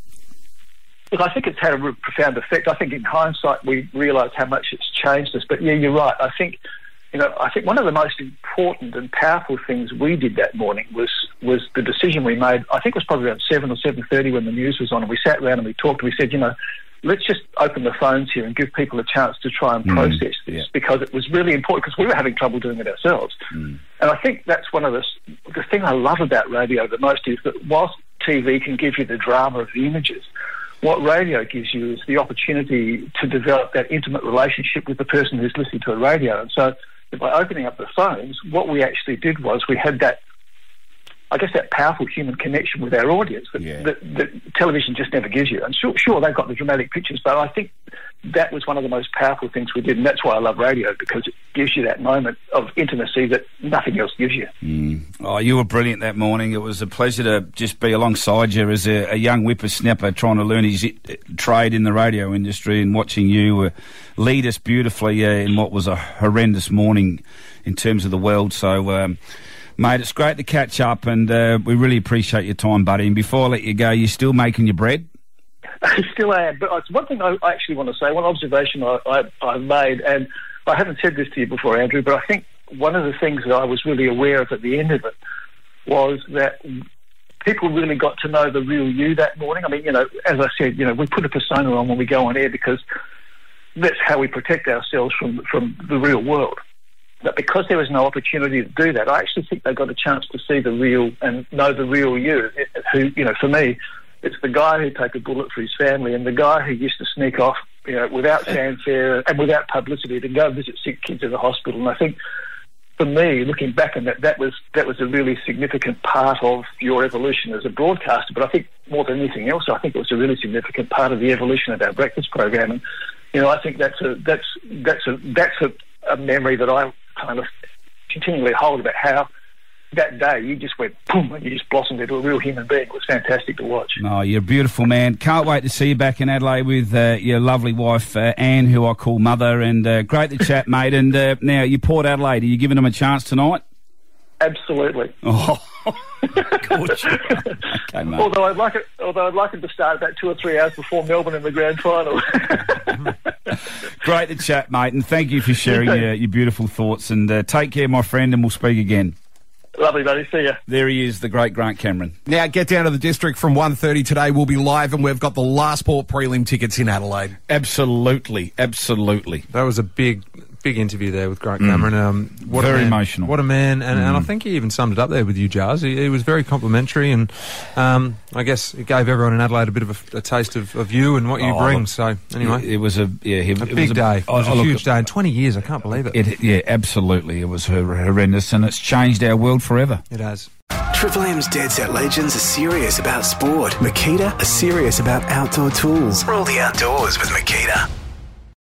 Look, I think it's had a real profound effect. I think in hindsight we realise how much it's changed us. But yeah, you're right. I think, you know, I think one of the most important and powerful things we did that morning was was the decision we made. I think it was probably around seven or seven thirty when the news was on, and we sat around and we talked. And we said, you know, let's just open the phones here and give people a chance to try and mm, process this yeah. because it was really important because we were having trouble doing it ourselves. Mm. And I think that's one of the the thing I love about radio the most is that whilst T V can give you the drama of the images, what radio gives you is the opportunity to develop that intimate relationship with the person who's listening to a radio. And so by opening up the phones, what we actually did was we had that, I guess, that powerful human connection with our audience that, yeah. that, that television just never gives you. And sure, sure, they've got the dramatic pictures, but I think that was one of the most powerful things we did, and that's why I love radio, because it gives you that moment of intimacy that nothing else gives you. Mm. Oh, you were brilliant that morning. It was a pleasure to just be alongside you as a, a young whippersnapper trying to learn his it, trade in the radio industry, and watching you uh, lead us beautifully uh, in what was a horrendous morning in terms of the world. So, um, mate, it's great to catch up, and uh, we really appreciate your time, buddy. And before I let you go, you're still making your bread? I still am, but it's one thing I actually want to say, one observation I, I, I made, and I haven't said this to you before, Andrew, but I think one of the things that I was really aware of at the end of it was that people really got to know the real you that morning. I mean, you know, as I said, you know, we put a persona on when we go on air because that's how we protect ourselves from, from the real world. But because there was no opportunity to do that, I actually think they got a chance to see the real and know the real you, who, you know, for me, it's the guy who'd take a bullet for his family and the guy who used to sneak off, you know, without fanfare and without publicity to go visit sick kids in the hospital. And I think, for me, looking back on that, that was that was a really significant part of your evolution as a broadcaster. But I think more than anything else, I think it was a really significant part of the evolution of our breakfast program. And you know, I think that's a that's that's a that's a, a memory that I kind of continually hold about how that day you just went boom and you just blossomed into a real human being. It was fantastic to watch. Oh, you're a beautiful man. Can't wait to see you back in Adelaide with uh, your lovely wife, uh, Anne, who I call Mother. And uh, great to chat, mate. And uh, now, you Port Adelaide, are you giving them a chance tonight? Absolutely. Oh, good. Okay, mate. Although I'd like it, although I'd like it to start about two or three hours before Melbourne in the grand final. Great to chat, mate, and thank you for sharing your, your beautiful thoughts. And uh, take care, my friend, and we'll speak again. Lovely, buddy. See ya. There he is, the great Grant Cameron. Now, get down to the district from one thirty today. We'll be live, and we've got the last Port prelim tickets in Adelaide. Absolutely, absolutely. That was a big big interview there with Grant Cameron. Mm. Um, what Very a man, emotional. What a man. And, Mm. and I think he even summed it up there with you, Jars. He, he was very complimentary, and um, I guess it gave everyone in Adelaide a bit of a, a taste of, of you and what you Oh, bring. look, So, anyway. It, it was a, yeah, he, A it big was a, day. It was oh, a look, huge day. In twenty years, I can't believe it. It, yeah, absolutely. It was hor- horrendous, and it's changed our world forever. It has. Triple M's Dead Set Legends are serious about sport. Makita are serious about outdoor tools. Rule the outdoors with Makita.